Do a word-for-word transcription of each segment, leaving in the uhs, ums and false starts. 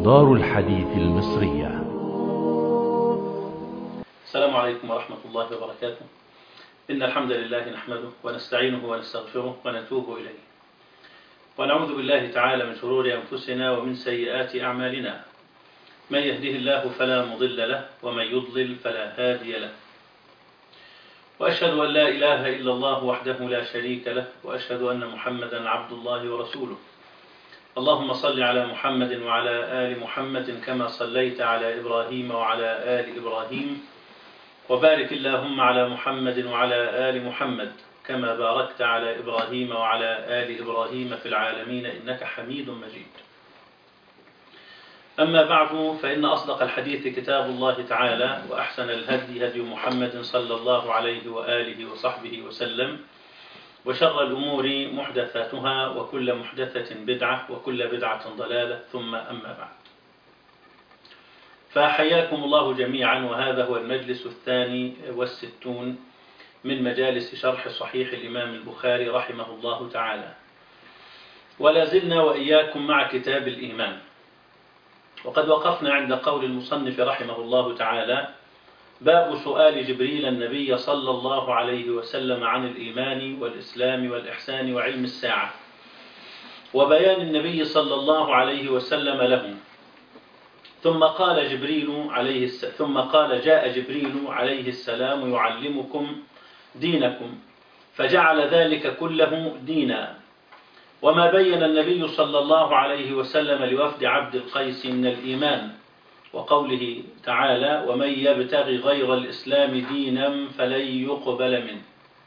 دار الحديث المصرية. السلام عليكم ورحمة الله وبركاته. إن الحمد لله نحمده ونستعينه ونستغفره ونتوب إليه، ونعوذ بالله تعالى من شرور أنفسنا ومن سيئات أعمالنا. من يهده الله فلا مضل له، ومن يضلل فلا هادي له. وأشهد أن لا إله إلا الله وحده لا شريك له، وأشهد أن محمدا عبد الله ورسوله. اللهم صل على محمد وعلى آل محمد كما صليت على إبراهيم وعلى آل إبراهيم، وبارك اللهم على محمد وعلى آل محمد كما باركت على إبراهيم وعلى آل إبراهيم في العالمين إنك حميد مجيد. أما بعد، فإن أصدق الحديث كتاب الله تعالى، وأحسن الهدي هدي محمد صلى الله عليه وآله وصحبه وسلم، وشر الأمور محدثاتها، وكل محدثة بدعة، وكل بدعة ضلالة، ثم أما بعد. فحياكم الله جميعا، وهذا هو المجلس الثاني والستون من مجالس شرح صحيح الإمام البخاري رحمه الله تعالى، ولا زلنا وإياكم مع كتاب الإيمان. وقد وقفنا عند قول المصنف رحمه الله تعالى: باب سؤال جبريل النبي صلى الله عليه وسلم عن الإيمان والإسلام والإحسان وعلم الساعة، وبيان النبي صلى الله عليه وسلم لهم. ثم قال جبريل عليه الس... ثم قال جاء جبريل عليه السلام يعلمكم دينكم، فجعل ذلك كله دينا. وما بين النبي صلى الله عليه وسلم لوفد عبد القيس من الإيمان، وقوله تعالى: ومن يبتغي غير الإسلام دينا فلن يقبل منه.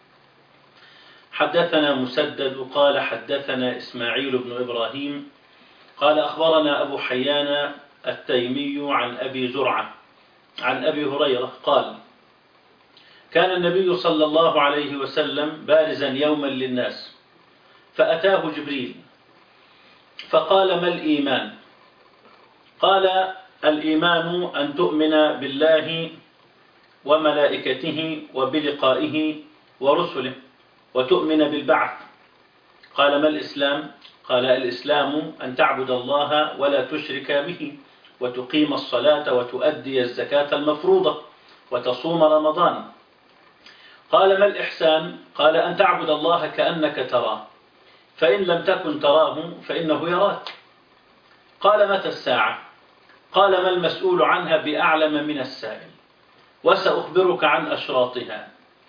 حدثنا مسدد قال حدثنا إسماعيل بن إبراهيم قال أخبرنا أبو حيان التيمي عن أبي زرعة عن أبي هريرة قال: كان النبي صلى الله عليه وسلم بارزا يوما للناس، فأتاه جبريل فقال: ما الإيمان؟ قال: الإيمان أن تؤمن بالله وملائكته وبلقائه ورسله، وتؤمن بالبعث. قال: ما الإسلام؟ قال: الإسلام أن تعبد الله ولا تشرك به، وتقيم الصلاة وتؤدي الزكاة المفروضة، وتصوم رمضان. قال: ما الإحسان؟ قال: أن تعبد الله كأنك تراه، فإن لم تكن تراه فإنه يراك. قال: متى الساعة؟ قال: ما المسؤول عنها بأعلم من السائل، وسأخبرك عن أشراطها.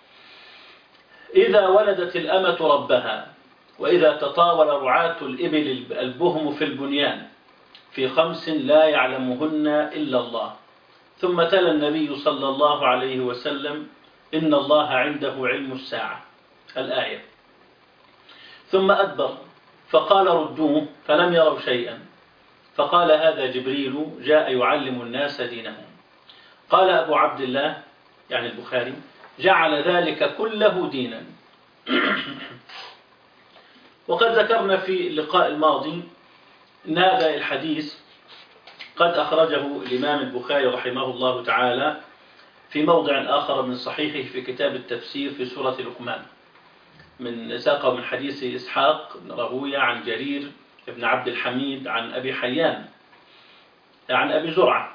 إذا ولدت الأمة ربها، وإذا تطاول رعاة الإبل البهم في البنيان، في خمس لا يعلمهن إلا الله. ثم تلا النبي صلى الله عليه وسلم: إن الله عنده علم الساعة، الآية. ثم أدبر فقال: ردوه، فلم يروا شيئا. فقال: هذا جبريل جاء يعلم الناس دينهم. قال أبو عبد الله يعني البخاري: جعل ذلك كله دينا. وقد ذكرنا في اللقاء الماضي أن هذا الحديث قد أخرجه الإمام البخاري رحمه الله تعالى في موضع آخر من صحيحه في كتاب التفسير في سورة لقمان، من ساقه من حديث إسحاق بن راهويه عن جرير بن عبد الحميد عن أبي حيان عن أبي زرعة.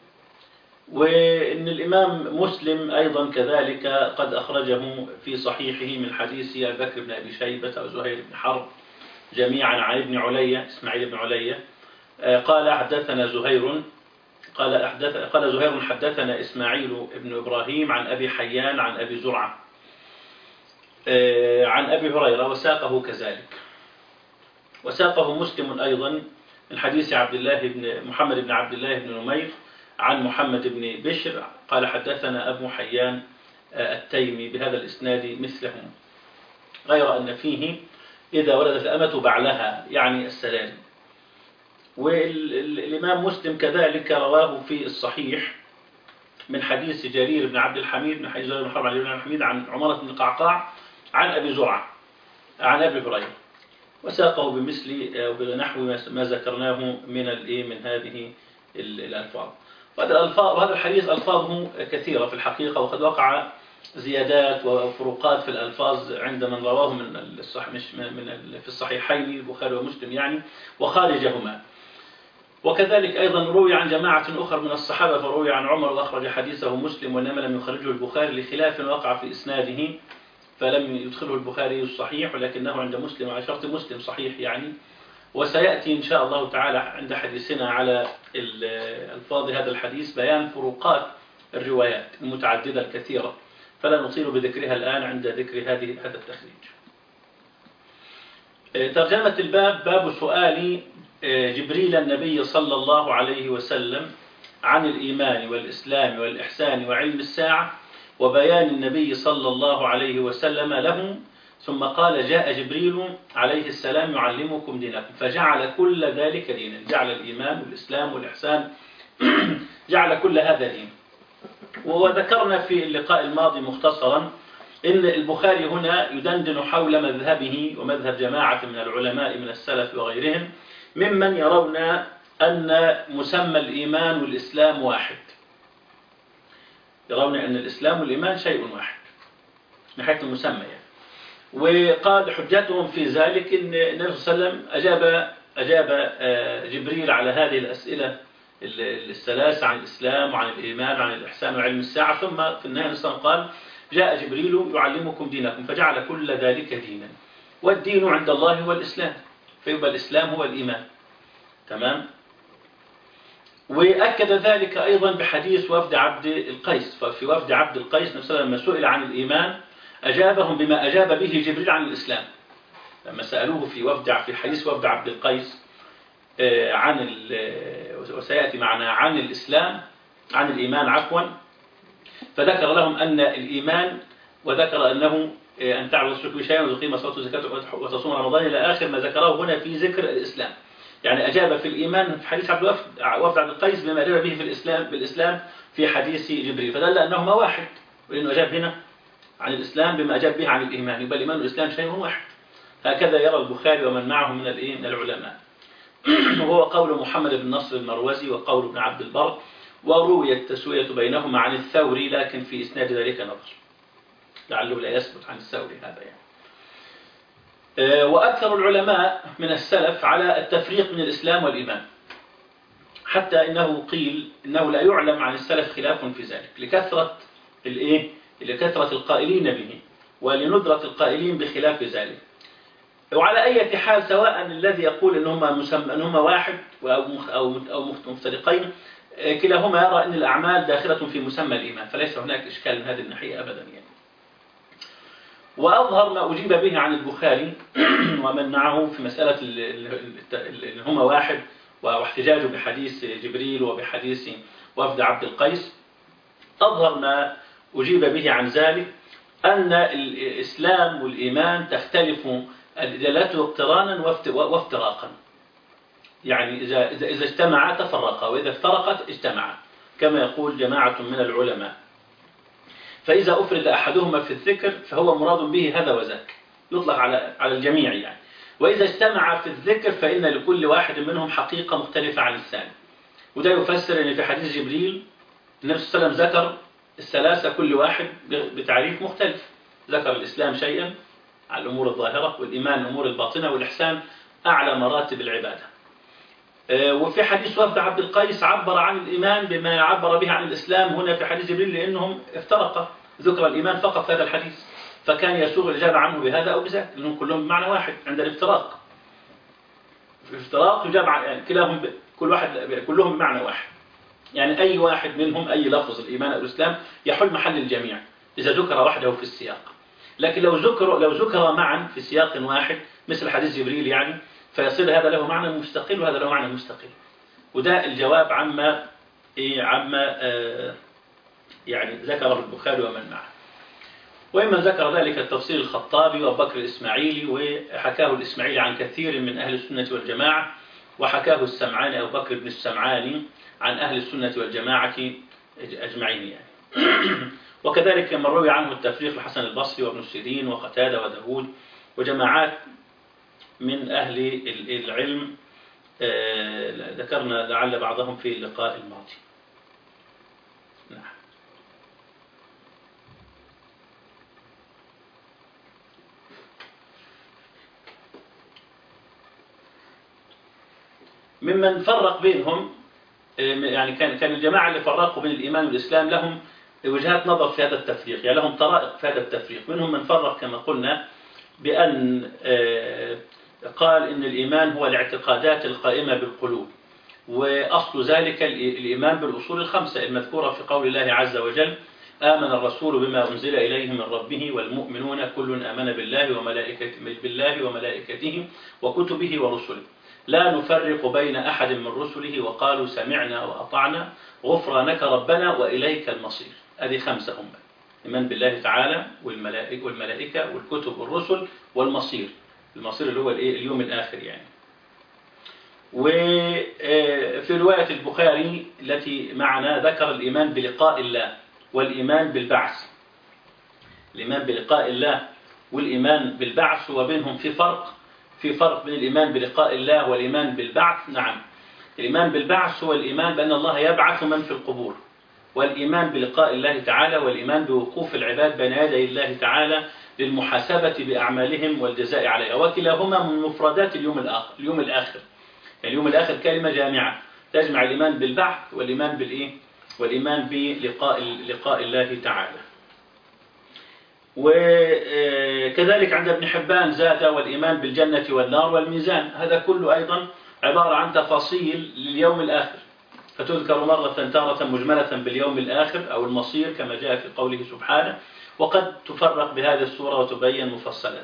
وإن الإمام مسلم أيضا كذلك قد أخرجه في صحيحه من حديث أبي بكر بن أبي شيبة وزهير بن حرب جميعا عن ابن علية إسماعيل بن علية قال: حدثنا زهير قال أحدث قال زهير حدثنا إسماعيل بن إبراهيم عن أبي حيان عن أبي زرعة عن أبي هريرة، وساقه كذلك. وساقه مسلم أيضا من حديث عبد الله بن محمد بن عبد الله بن نمير عن محمد بن بشر قال: حدثنا أبو حيان التيمي بهذا الإسناد مثلهم، غير أن فيه إذا ولدت الأمة بعلها يعني السلام. والإمام مسلم كذلك رواه في الصحيح من حديث جرير بن عبد الحميد من حديث زهير بن حرب عن ابن الحميد عن عمارة بن القعقاع عن أبي زرعة عن أبي هريرة، وساقه بمثل بنحو ما ذكرناه من من هذه الألفاظ. وهذا الحديث ألفاظه كثيرة في الحقيقة، وقد وقع زيادات وفروقات في الألفاظ عند من رواه من الصح مش من في الصحيحين البخاري ومسلم يعني وخارجهما. وكذلك أيضا روي عن جماعة أخرى من الصحابة، فروي عن عمر وأخرج حديثه مسلم، وإنما لم يخرجه البخاري لخلاف وقع في إسناده فلم يدخله البخاري الصحيح، ولكنه عند مسلم على شرط مسلم صحيح يعني. وسيأتي إن شاء الله تعالى عند حديثنا على الفاظ هذا الحديث بيان فروقات الروايات المتعددة الكثيرة، فلا نطيل بذكرها الآن عند ذكر هذه هذا التخريج. ترجمة الباب: باب سؤال جبريل النبي صلى الله عليه وسلم عن الإيمان والإسلام والإحسان وعلم الساعة، وبيان النبي صلى الله عليه وسلم له. ثم قال: جاء جبريل عليه السلام يعلمكم دينكم، فجعل كل ذلك دينا، جعل الإيمان والإسلام والإحسان جعل كل هذا دين. وذكرنا في اللقاء الماضي مختصرا إن البخاري هنا يدندن حول مذهبه ومذهب جماعة من العلماء من السلف وغيرهم ممن يرون أن مسمى الإيمان والإسلام واحد، يرون أن الإسلام والإيمان شيء واحد من حيث المسمى يعني. وقال حجتهم في ذلك أن النبي صلى الله عليه وسلم أجاب أجاب جبريل على هذه الأسئلة الثلاثة عن الإسلام وعن الإيمان وعن الإحسان وعلم الساعة، ثم في النهاية النبي صلى الله عليه وسلم قال: جاء جبريل يعلمكم دينكم، فجعل كل ذلك دينا، والدين عند الله هو الإسلام، فيبقى الإسلام هو الإيمان. تمام. وأكد ذلك أيضا بحديث وفد عبد القيس، ففي وفد عبد القيس النبي صلى الله عليه وسلم لما سئل عن الإيمان أجابهم بما أجاب به جبريل عن الإسلام. لما سألوه في وفد في حديث وفد عبد القيس عن وسيأتي معنا عن الإسلام عن الإيمان عفوا، فذكر لهم أن الإيمان وذكر أنه أن تعبد الشرك بشيء وتقيم الصلاة والزكاة وتصوم رمضان إلى آخر ما ذكره هنا في ذكر الإسلام. يعني أجاب في الإيمان في حديث عبد الوفد وفد عبد القيس بما أجاب به في الإسلام بالإسلام في حديث جبريل، فدل أنهما واحد، وإنه أجاب هنا عن الإسلام بما أجاب به عن الإيمان، يبقى الإيمان والإسلام شيء واحد. هكذا يرى البخاري ومن معه من من العلماء. وهو قول محمد بن نصر المروزي وقول ابن عبد البر، وروي التسوية بينهما عن الثوري، لكن في إسناد ذلك نظر، لعله لا يثبت عن الثوري هذا يعني. وأكثر العلماء من السلف على التفريق من الإسلام والإيمان، حتى إنه قيل إنه لا يعلم عن السلف خلاف في ذلك لكثرة الإيه؟ لكثرة القائلين به ولندرة القائلين بخلاف ذلك. وعلى أي حال، سواء الذي يقول إنهما مسمى إنهما واحد أو أو أو مفترقين، كلاهما يرى أن الأعمال داخلة في مسمى الإيمان، فليس هناك إشكال من هذه الناحية أبدا يعني. وأظهر ما أجيب به عن البخاري ومن معه في مسألة اللي هما واحد واحتجاجه بحديث جبريل وبحديث وفد عبد القيس، أظهر ما أجيب به عن ذلك أن الإسلام والإيمان تختلف دلالته اقترانا وافتراقا، يعني إذا إذا إذا اجتمعا تفرقا، وإذا افترقت اجتمعا، كما يقول جماعة من العلماء. فإذا أفرد أحدهما في الذكر فهو مراد به هذا وذاك، يطلق على على الجميع يعني. وإذا اجتمع في الذكر فإن لكل واحد منهم حقيقة مختلفة عن الثاني. وده يفسر أن في حديث جبريل النبي صلى الله عليه وسلم ذكر الثلاثة كل واحد بتعريف مختلف، ذكر الإسلام شيئا على الأمور الظاهرة، والإيمان الأمور الباطنة، والإحسان أعلى مراتب العبادة. وفي حديث وفد عبد القيس عبر عن الإيمان بما عبر به عن الإسلام هنا في حديث جبريل، لأنهم افترقا، ذكر الإيمان فقط في هذا الحديث، فكان يسوغ الإجابة عنه بهذا أو بذاك، لأنهم كلهم بمعنى واحد عند الافتراق. في الافتراق يجاب عن يعني كلاهم كل واحد كلهم بمعنى واحد، يعني أي واحد منهم أي لفظ الإيمان أو الإسلام يحل محل الجميع إذا ذكر وحده في السياق. لكن لو ذكر لو ذكر معا في سياق واحد مثل حديث جبريل يعني، فيصير هذا له معنى مستقل وهذا له معنى مستقل. وده الجواب عما إيه عما آه يعني ذكره البخاري ومن معه. وإما ذكر ذلك التفسير الخطابي وبكر الإسماعيلي، وحكاه الإسماعيلي عن كثير من أهل السنة والجماعة، وحكاه السمعاني أو بكر بن السمعاني عن أهل السنة والجماعة أجمعين يعني. وكذلك من روي عنه التفريق الحسن البصري وابن السيرين وقتادة وداود وجماعات من أهل العلم، ذكرنا لعل بعضهم في اللقاء الماضي. نعم. ممن فرق بينهم، يعني كان كان الجماعة اللي فرقوا بين الإيمان والإسلام لهم وجهات نظر في هذا التفريق، يعني لهم طرائق في هذا التفريق. منهم من فرق كما قلنا بأن قال إن الإيمان هو الاعتقادات القائمة بالقلوب، وأصل ذلك الإيمان بالأصول الخمسة المذكورة في قول الله عز وجل: آمن الرسول بما أنزل إليه من ربه والمؤمنون كل آمن بالله وملائكته بالله وملائكته وكتبه ورسله لا نفرق بين أحد من رسله وقالوا سمعنا وأطعنا غفرانك ربنا وإليك المصير. هذه خمسة هم: إيمان بالله تعالى والملائكة والملائكة والكتب والرسل والمصير. المصير اللي هو اليوم الآخر يعني. وفي رواية البخاري التي معنا ذكر الإيمان بلقاء الله والإيمان بالبعث. الإيمان بلقاء الله والإيمان بالبعث وبينهم في فرق في فرق بين الإيمان بلقاء الله والإيمان بالبعث. نعم، الإيمان بالبعث هو الإيمان بأن الله يبعث من في القبور، والإيمان بلقاء الله تعالى والإيمان بوقوف العباد بين يدي الله تعالى للمحاسبة بأعمالهم والجزاء عليها، وكلاهما من مفردات اليوم الآخر. اليوم الآخر يعني اليوم الآخر كلمة جامعة تجمع الإيمان بالبعث والإيمان بالإيه؟ والإيمان بلقاء لقاء الله تعالى. وكذلك عند ابن حبان زاد: والإيمان بالجنة والنار والميزان. هذا كله أيضا عبارة عن تفاصيل لليوم الآخر، فتذكر مرة تارة مجملة باليوم الآخر أو المصير كما جاء في قوله سبحانه، وقد تفرق بهذه الصورة وتبين مفصلة.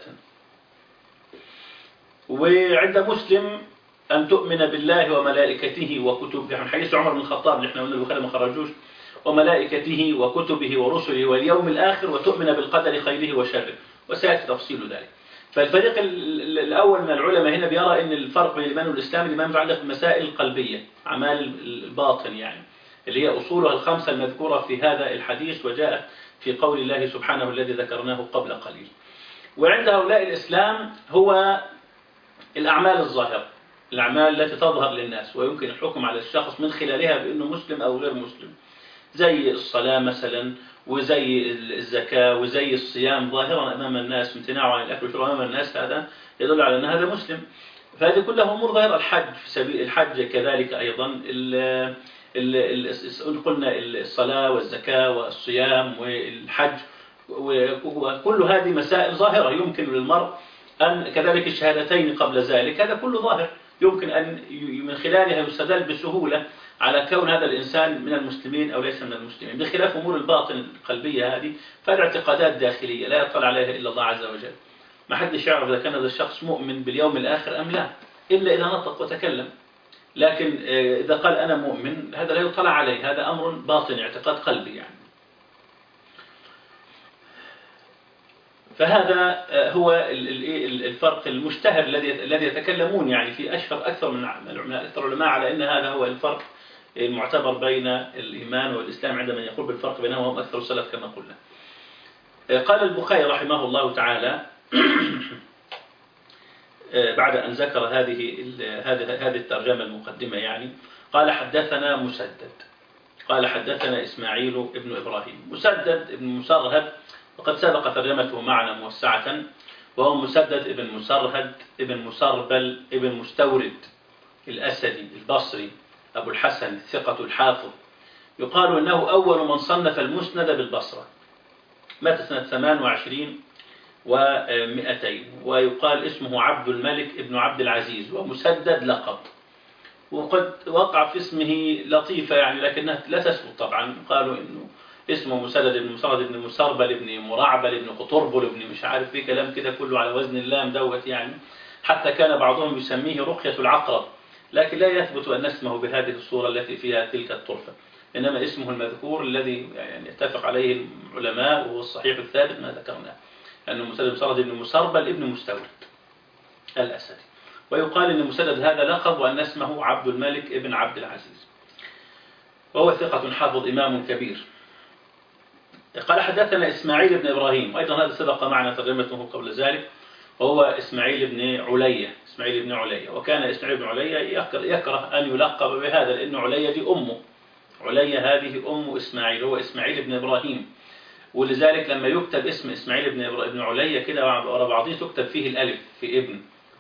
وعند مسلم أن تؤمن بالله وملائكته وكتبه، من حديث عمر بن الخطاب اللي احنا قلنا البخاري ما خرجوش: وملائكته وكتبه ورسله واليوم الآخر، وتؤمن بالقدر خيره وشره، وسيأتي تفصيل ذلك. فالفريق الأول من العلماء هنا بيرى أن الفرق بين الإيمان والإسلام الإيمان متعلق بالمسائل القلبية، أعمال الباطن يعني، اللي هي أصولها الخمسة المذكورة في هذا الحديث وجاءت في قول الله سبحانه الذي ذكرناه قبل قليل. وعند هؤلاء الإسلام هو الأعمال الظاهرة، الأعمال التي تظهر للناس ويمكن الحكم على الشخص من خلالها بأنه مسلم أو غير مسلم، زي الصلاة مثلا، وزي الزكاة، وزي الصيام ظاهرا أمام الناس، امتناعه عن الأكل والشرب أمام الناس، هذا يدل على أن هذا مسلم. فهذه كلها أمور ظاهرة. الحج في سبيل الحج كذلك أيضا، ال ال ال قلنا الصلاة والزكاة والصيام والحج، وكل هذه مسائل ظاهرة يمكن للمرء أن كذلك الشهادتين قبل ذلك، هذا كله ظاهر يمكن أن من خلالها يستدل بسهولة على كون هذا الإنسان من المسلمين أو ليس من المسلمين، بخلاف أمور الباطن القلبية هذه فهذه اعتقادات داخلية لا يطلع عليها إلا الله عز وجل. ما حدش يعرف إذا كان هذا الشخص مؤمن باليوم الآخر أم لا إلا إذا نطق وتكلم، لكن إذا قال أنا مؤمن هذا لا يطلع عليه، هذا أمر باطن اعتقاد قلبي يعني. فهذا هو الفرق المشتهر الذي الذي يتكلمون يعني في أشهر أكثر من أكثر العلماء على أن هذا هو الفرق المعتبر بين الإيمان والإسلام عندما يقول بالفرق بينهما، هم أكثر السلف كما قلنا. قال البخاري رحمه الله تعالى بعد أن ذكر هذه هذه هذه الترجمة المقدمة يعني، قال: حدثنا مسدد قال حدثنا إسماعيل ابن إبراهيم. مسدد ابن مسرهد وقد سبق ترجمته معنا موسعة، وهو مسدد ابن مسرهد ابن مسربل ابن مستورد الأسدي البصري أبو الحسن الثقة الحافظ، يقال أنه أول من صنف المسند بالبصرة، مات سنة ثمان وعشرين ومئتين، ويقال اسمه عبد الملك ابن عبد العزيز، ومسدد لقب، وقد وقع في اسمه لطيفة يعني لكنها لا تثبت طبعا. قالوا إنه اسمه مسدد بن مسرد بن مسربل بن مرعبل بن قطربل بن مش عارف في كلام كده كله على وزن اللام دوت يعني، حتى كان بعضهم يسميه رقية العقرب، لكن لا يثبت أن اسمه بهذه الصورة التي فيها تلك الطرفة، إنما اسمه المذكور الذي يعني اتفق عليه العلماء وهو الصحيح الثابت ما ذكرناه، أنه مسدد بن مسرد بن مسربل ابن مستورد الأسدي. ويقال أن مسدد هذا لقب وأن اسمه عبد الملك ابن عبد العزيز، وهو ثقة حافظ إمام كبير. قال حدثنا إسماعيل بن إبراهيم، أيضا هذا سبق معنا ترجمته قبل ذلك، وهو إسماعيل بن علية إسماعيل بن علية وكان إسماعيل بن علية يكره أن يلقب بهذا لأن علية دي أمه، علية هذه أم إسماعيل، هو إسماعيل بن إبراهيم، ولذلك لما يكتب اسم إسماعيل بن بن علية كده ورا بعضيه تكتب فيه الألف في ابن،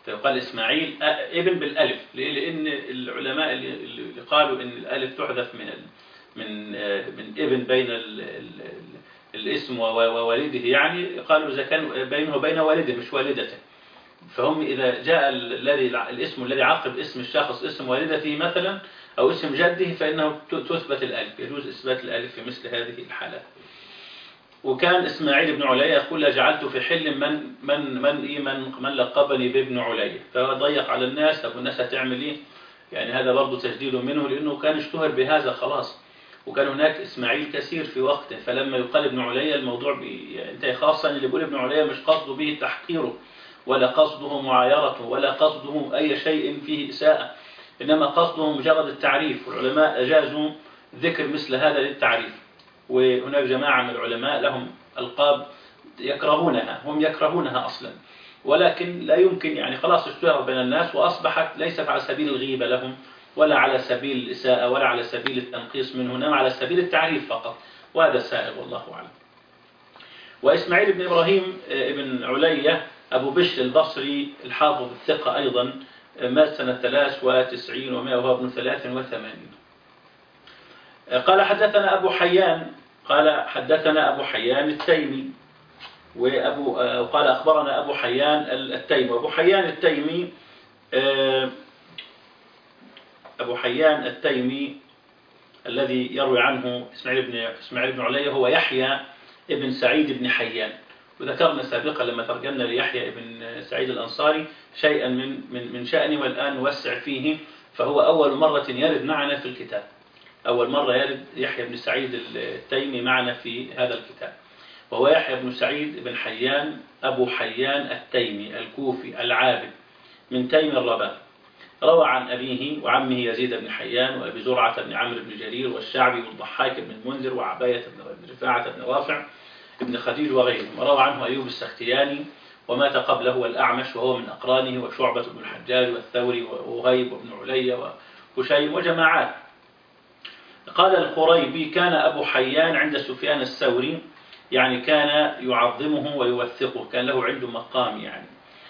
فيقال إسماعيل ابن بالألف، لأن العلماء اللي قالوا إن الألف تحذف من من من ابن بين ال ال الاسم ووالده، يعني قالوا إذا كان بينه وبين والده مش والدته، فهم إذا جاء الذي الاسم الذي عقب اسم الشخص اسم والدته مثلا أو اسم جده فإنه تثبت الألف، يجوز إثبات الألف في مثل هذه الحالات. وكان إسماعيل بن علية يقول جعلت في حل من من من إيه من من لقبني بابن علية، فضيق على الناس. طب الناس هتعمل إيه؟ يعني هذا برضه تجديد منه، لأنه كان اشتهر بهذا خلاص، وكان هناك إسماعيل كثير في وقته، فلما يقال ابن علية الموضوع انتهى. خاصة اللي بيقول ابن علية مش قصده به تحقيره ولا قصده معايرته ولا قصده أي شيء فيه إساءة، إنما قصده مجرد التعريف، والعلماء أجازوا ذكر مثل هذا للتعريف. وهناك جماعة من العلماء لهم ألقاب يكرهونها، هم يكرهونها أصلا، ولكن لا يمكن يعني خلاص اشتهر بين الناس وأصبحت ليست على سبيل الغيبة لهم ولا على سبيل الإساءة ولا على سبيل التنقيص منه، إنما على سبيل التعريف فقط، وهذا السائغ والله أعلم. وإسماعيل بن إبراهيم بن علية أبو بشر البصري الحافظ الثقة أيضا، مات سنة ثلاث وتسعين ومائة وهو ابن ثلاث وثمانين. قال حدثنا أبو حيان قال حدثنا أبو حيان التيمي، وأبو قال أخبرنا أبو حيان التيمي. وأبو حيان التيمي أبو حيان التيمي الذي يروي عنه إسماعيل بن إسماعيل بن علية هو يحيى ابن سعيد بن حيان، وذكرنا سابقا لما ترجمنا ليحيى ابن سعيد الأنصاري شيئا من من من شأنه، والآن نوسع فيه، فهو أول مرة يرد معنا في الكتاب، أول مرة يرد يحيى بن سعيد التيمي معنا في هذا الكتاب، وهو يحيى بن سعيد بن حيان أبو حيان التيمي الكوفي العابد من تيم الرباط، روى عن أبيه وعمه يزيد بن حيان وأبي زرعة بن عمرو بن جرير والشعبي والضحاك بن المنذر وعباية بن رفاعة بن رافع ابن خديج وغيرهم. وروى عنه أيوب السختياني ومات قبله والأعمش وهو من أقرانه، وشعبة بن الحجاج والثوري ووهيب وابن علي وهشيم وجماعات. قال الخريبي كان أبو حيان عند سفيان الثوري، يعني كان يعظمه ويوثقه، كان له عنده مقام يعني.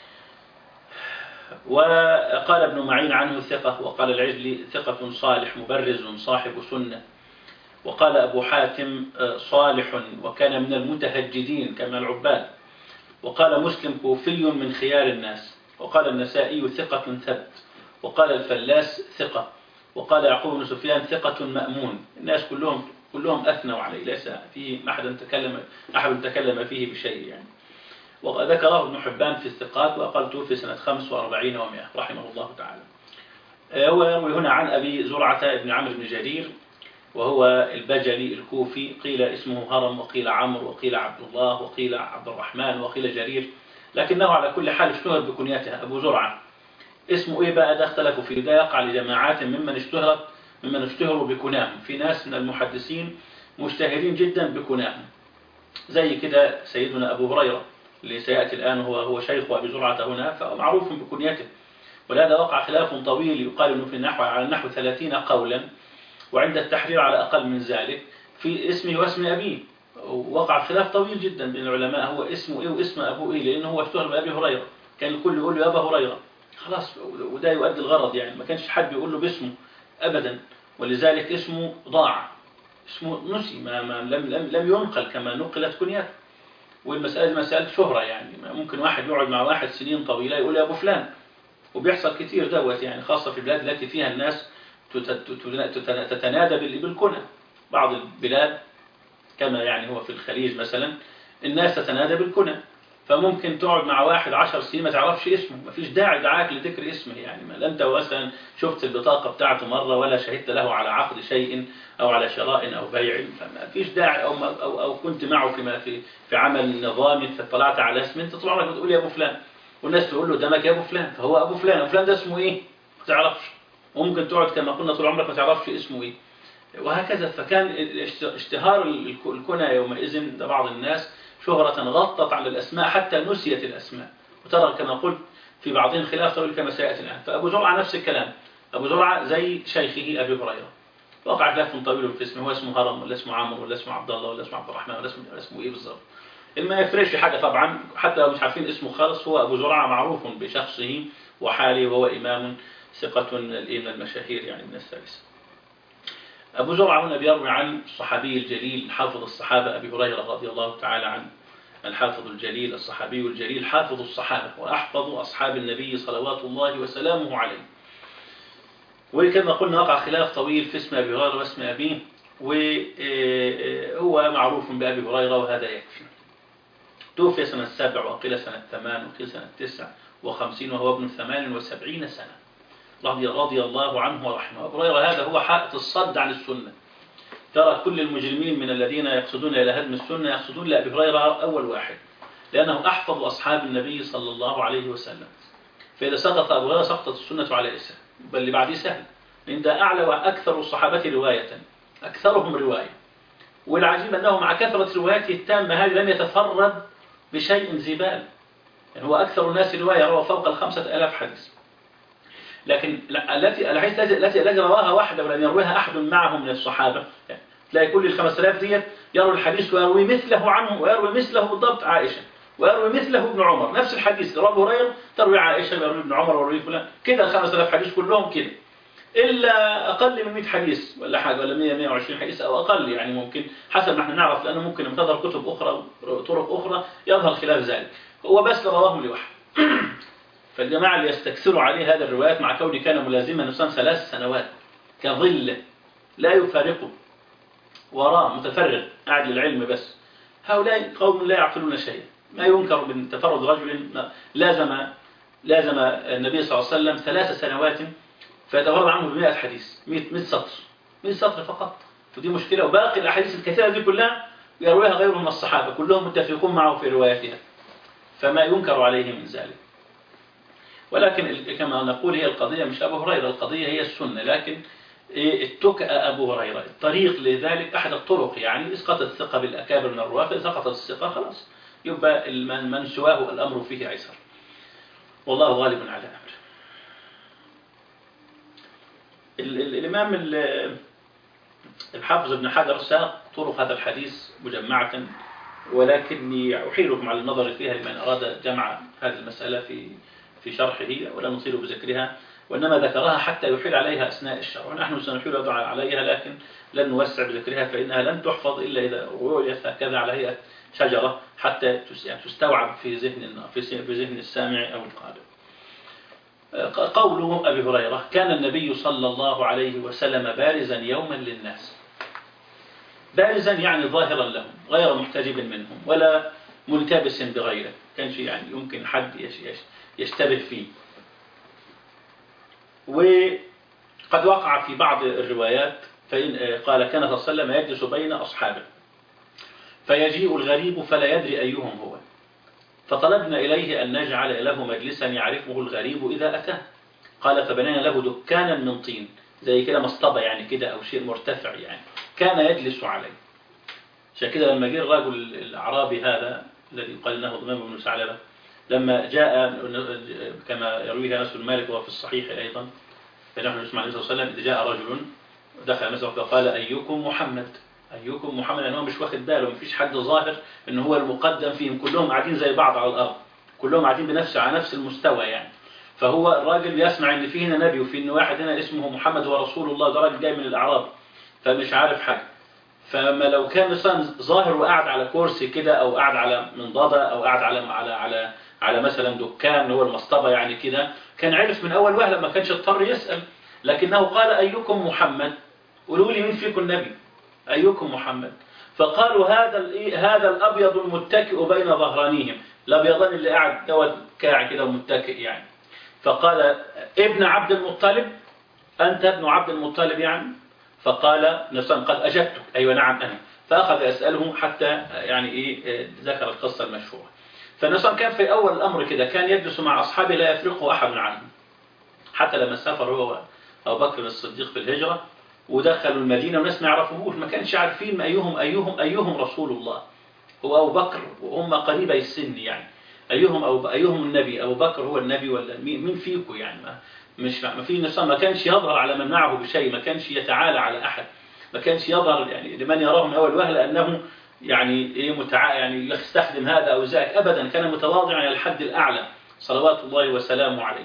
وقال ابن معين عنه ثقة، وقال العجلي ثقة صالح مبرز صاحب سنة. وقال أبو حاتم صالح وكان من المتهجدين كما العباد. وقال مسلم كوفي من خيار الناس. وقال النسائي ثقة ثبت. وقال الفلاس ثقة. وقال يعقوب بن سفيان ثقة مأمون. الناس كلهم كلهم أثنوا عليه، ليس فيه أحد تكلم أحد تكلم فيه بشيء يعني. وذكره ابن حبان في الثقات، وقال توفي سنة خمس وأربعين ومائة رحمه الله تعالى. هو يروي هنا عن أبي زرعة بن عمرو بن جرير وهو البجلي الكوفي، قيل اسمه هرم وقيل عمرو وقيل عبد الله وقيل عبد الرحمن وقيل جرير، لكنه على كل حال اشتهر بكنيته أبو زرعة. اسمه إيه بقى؟ ده اختلفوا فيه، ده يقع لجماعات ممن اشتهرت ممن اشتهروا بكناهم، في ناس من المحدثين مشتهرين جدا بكناهم زي كده سيدنا أبو هريرة اللي سيأتي الآن هو هو شيخ أبي زرعة هنا، فمعروف بكنيته. ولهذا وقع خلاف طويل يقال انه في النحو على النحو ثلاثين قولا، وعند التحرير على أقل من ذلك في اسمه واسم أبيه. وقع خلاف طويل جدا بين العلماء هو اسمه إيه واسم أبوه إيه، لأنه هو اشتهر بأبي هريرة، كان الكل يقول له يا أبا هريرة خلاص، وده يؤدي الغرض يعني، ما كانش حد يقول له باسمه أبدا، ولذلك اسمه ضاع، اسمه نسي، ما ما لم لم لم ينقل كما نقلت كنيته. والمسألة دي مسألة شهرة يعني، ممكن واحد يقعد مع واحد سنين طويلة يقول يا أبو فلان، وبيحصل كتير دوت يعني، خاصة في البلاد التي فيها الناس تتنادى بالكنى. بعض البلاد كما يعني هو في الخليج مثلا الناس تتنادى بالكنى، فممكن تقعد مع واحد عشر سنين ما تعرفش اسمه، ما فيش داعي دعاك لذكر اسمه يعني، ما أنت مثلا شفت البطاقة بتاعته مرة ولا شهدت له على عقد شيء أو على شراء أو بيع، فما فيش داعي، أو, أو, أو كنت معه في في في عمل نظامي فاطلعت على اسمه، أنت طول عمرك بتقول يا أبو فلان، والناس تقول له دمك يا أبو فلان، فهو أبو فلان، أبو فلان ده اسمه إيه؟ ما تعرفش، وممكن تقعد كما قلنا طول عمرك ما تعرفش اسمه إيه، وهكذا. فكان اشتهار الكنى يومئذ ده بعض الناس شهرة غطت على الأسماء حتى نسيت الأسماء، وترى كما قلت في بعضهم خلاف طويل كما سيأتي الآن. فأبو زرعة نفس الكلام، أبو زرعة زي شيخه أبي هريرة، وقع خلاف طويل في اسمه، هو اسمه هرم ولا اسمه عمرو ولا اسمه عبد الله ولا اسمه عبد الرحمن ولا اسمه, اسمه إيه بالضبط، ما يفرقش حاجة طبعا، حتى لو مش عارفين اسمه خالص، هو أبو زرعة معروف بشخصه وحاله، وهو إمام ثقة من المشاهير يعني من الثالثة. أبو زرعة هنا بيروي عن الصحابي الجليل حافظ الصحابة أبي هريرة رضي الله تعالى عنه، الحافظ الجليل الصحابي الجليل حافظ الصحابة وأحفظ أصحاب النبي صلوات الله وسلامه عليه. وكما قلنا وقع خلاف طويل في اسم أبي هريرة واسم أبيه، وهو معروف بأبي هريرة وهذا يكفي. توفي سنة سبع وقيل سنة ثمان وقيل سنة تسع وخمسين وهو ابن ثمان وسبعين سنة رضي, رضي الله عنه ورحمه. أبو هريرة هذا هو حائط الصد عن السنة. ترى كل المجرمين من الذين يقصدون إلى هدم السنة يقصدون لأبي هريرة أول واحد، لأنه أحفظ أصحاب النبي صلى الله عليه وسلم. فإذا سقط أبو هريرة سقطت السنة على اسمه، بل اللي بعديه سهل، لأن ده أعلى وأكثر الصحابة رواية، أكثرهم رواية. والعجيب أنه مع كثرة رواياته التامة هذه لم يتفرد بشيء زبال، يعني هو أكثر الناس رواية، روى فوق الخمسة آلاف حديث. لكن التي الحديث التي التي رواها واحدة ولم يرويها أحد معهم من الصحابة، يعني تلاقي كل الخمس آلاف ديت يروي الحديث ويروي مثله عنه، ويروي مثله بالضبط عائشة، ويروي مثله ابن عمر، نفس الحديث رواه أبو هريرة تروي عائشة ويروي ابن عمر ويروي فلان، كده الخمس آلاف حديث كلهم كده، إلا أقل من مئة حديث ولا حاجة، ولا مئة مئة وعشرين حديث أو أقل، يعني ممكن حسب ما احنا نعرف، لأنه ممكن لما تظهر كتب أخرى طرق أخرى يظهر خلاف ذلك. هو بس رواه لوحده. فالجماعة اللي يستكثروا عليه هذا الروايات مع كونه كان ملازما نصام ثلاث سنوات كظل لا يفارقه وراء متفرغ قاعد للعلم بس، هؤلاء قوم لا يعقلون شيئا. ما ينكر من تفرد رجل لازم لازم النبي صلى الله عليه وسلم ثلاث سنوات فيتفرد عنه بمئة حديث، مئة سطر، مئة سطر فقط، ودي مشكلة. وباقي الأحاديث الكثيرة دي كلها يرويها غيره من الصحابة كلهم متفقون معه في رواياتها، فما ينكر عليه من ذلك. ولكن كما نقول هي القضية مش أبو هريرة، القضية هي السنة، لكن اتكأ أبو هريرة الطريق لذلك أحد الطرق، يعني إسقاط الثقة بالأكابر من الرواة، فإذا سقطت الثقة خلاص يبقى من سواه الأمر فيه عسر، والله غالب على أمره. الإمام الحافظ ابن حجر ساق طرق هذا الحديث مجمعة، ولكني أحيلكم على النظر فيها لمن أراد جمع هذه المسألة في في شرحه، ولا نطيل بذكرها، وإنما ذكرها حتى يحيل عليها أثناء الشرح، ونحن سنحيل عليها لكن لن نوسع بذكرها، فإنها لن تحفظ إلا إذا رويت هكذا على هيئة شجرة حتى تستوعب في ذهن في ذهن السامع أو القارئ. قوله أبي هريرة: كان النبي صلى الله عليه وسلم بارزا يوما للناس. بارزا يعني ظاهرا لهم غير محتجب منهم ولا ملتبس بغيره، كان شيء يعني يمكن حد يشتبه فيه. وقد وقع في بعض الروايات فإن قال كان صلى الله عليه وسلم يجلس بين أصحابه فيجيء الغريب فلا يدري أيهم هو، فطلبنا إليه أن نجعل له مجلسا يعرفه الغريب إذا أتاه، قال فبنينا له دكانا من طين زي كده مصطبة يعني كده أو شيء مرتفع يعني كان يجلس عليه. عشان كده لما جاء الرجل الأعرابي هذا الذي قال إنه ضمام بن ثعلبة، لما جاء كما يرويه أنس بن مالك وهو في الصحيح أيضا، فنحن نسمع النبي صلى الله عليه وسلم إذا جاء رجل دخل مثلا فقال أيكم محمد، أيكم محمد، لأنه مش واخد باله، مفيش حد ظاهر إن هو المقدم فيهم، كلهم قاعدين زي بعض على الأرض، كلهم قاعدين بنفس على نفس المستوى يعني. فهو الراجل يسمع إن فيه هنا نبي وفي إن واحد هنا اسمه محمد ورسول الله، ده راجل جاي من الأعراب فمش عارف حاجة. فما لو كان مثلا ظاهر وقاعد على كرسي كده أو قاعد على منضدة أو قاعد على على على على مثلا دكان هو المصطبة يعني كده، كان عرف من أول وهلة، ما كانش اضطر يسأل. لكنه قال أيكم محمد، قولوا لي مين فيكم النبي، أيكم محمد. فقالوا هذا هذا الأبيض المتكئ بين ظهرانيهم، الأبيضان اللي قاعد دوت كاع كده ومتكئ يعني. فقال ابن عبد المطلب، أنت ابن عبد المطلب يعني؟ فقال نفسه قد أجبتك، أيوة نعم أنا. فأخذ يسأله حتى يعني إيه ذكر القصة المشهورة. فالنبي كان في أول الأمر كده كان يجلس مع أصحابه لا يفرقه أحد عنهم، حتى لما سافر هو أبو بكر الصديق في الهجرة ودخلوا المدينة والناس ما يعرفوهوش، ما كانش عارفين أيهم أيهم أيهم رسول الله، هو أبو بكر وهم قريبي السن يعني، أيهم أو أيهم النبي، أبو بكر هو النبي ولا مين فيكم يعني؟ ما مش ما في نفسه، ما كانش يظهر على من معه بشيء، ما كانش يتعالى على أحد، ما كانش يظهر يعني لمن يراه من أول وهلة أنه يعني إيه متع يعني يستخدم هذا أو ذاك، أبدا كان متواضعا إلى الحد الأعلى صلوات الله وسلامه عليه.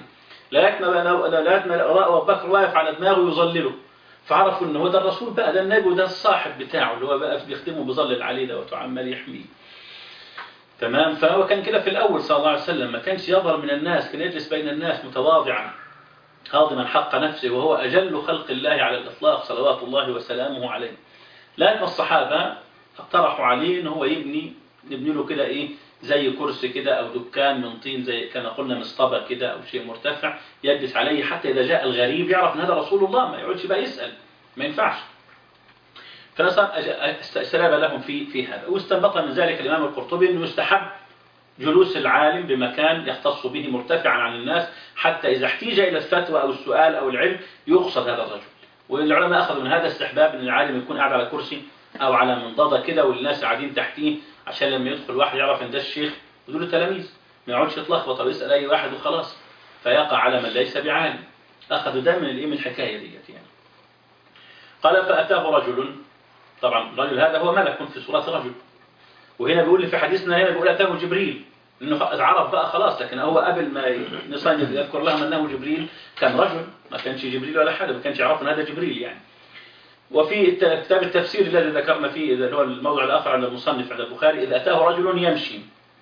لغايه ما لغايه ما رأوا أبو بكر واقف على دماغه يظلله، فعرفوا ان هو ده الرسول بقى، ده النبي وده الصاحب بتاعه اللي هو بقى بيخدمه بظلل عليه ده وعمال يحميه. تمام. فهو كان كده في الاول صلى الله عليه وسلم، ما كانش يظهر من الناس، كان يجلس بين الناس متواضعا هاضما حق نفسه، وهو اجل خلق الله على الاطلاق صلوات الله وسلامه عليه. لكن الصحابه اقترحوا عليه ان هو يبني نبني له كده ايه زي كرسي كده او دكان من طين، زي كما قلنا مسطبه كده او شيء مرتفع يجلس عليه، حتى اذا جاء الغريب يعرف ان هذا رسول الله، ما يقعدش بقى يسال، ما ينفعش. فاستجاب لهم في في هذا. واستنبط من ذلك الامام القرطبي انه يستحب جلوس العالم بمكان يختص به مرتفعا عن الناس، حتى اذا احتيج الى الفتوى او السؤال او العلم يقصد هذا الرجل. والعلماء اخذوا من هذا استحباب ان العالم يكون قاعد على كرسي او على منضده كده والناس قاعدين تحتيه، عشان لما يدخل واحد يعرف ان ده الشيخ يقول له تلاميذ، ما يقعدش يتلخبط او يسال اي واحد وخلاص فيقع على من ليس بعالم. اخذوا ده من الايه من الحكايه ديت يعني. قال فاتاه رجل، طبعا الرجل هذا هو ملك في صوره رجل، وهنا بيقول لي في حديثنا هنا بيقول اتاه جبريل، انه عرف بقى خلاص، لكن هو قبل ما نصنف يذكر لهم انه جبريل كان رجل، ما كانش جبريل ولا حدا، ما كانش يعرف ان هذا جبريل يعني. وفي كتاب التفسير الذي ذكرنا فيه اللي هو الموضوع الاخر عند المصنف عند البخاري، اذا اتاه رجل يمشي.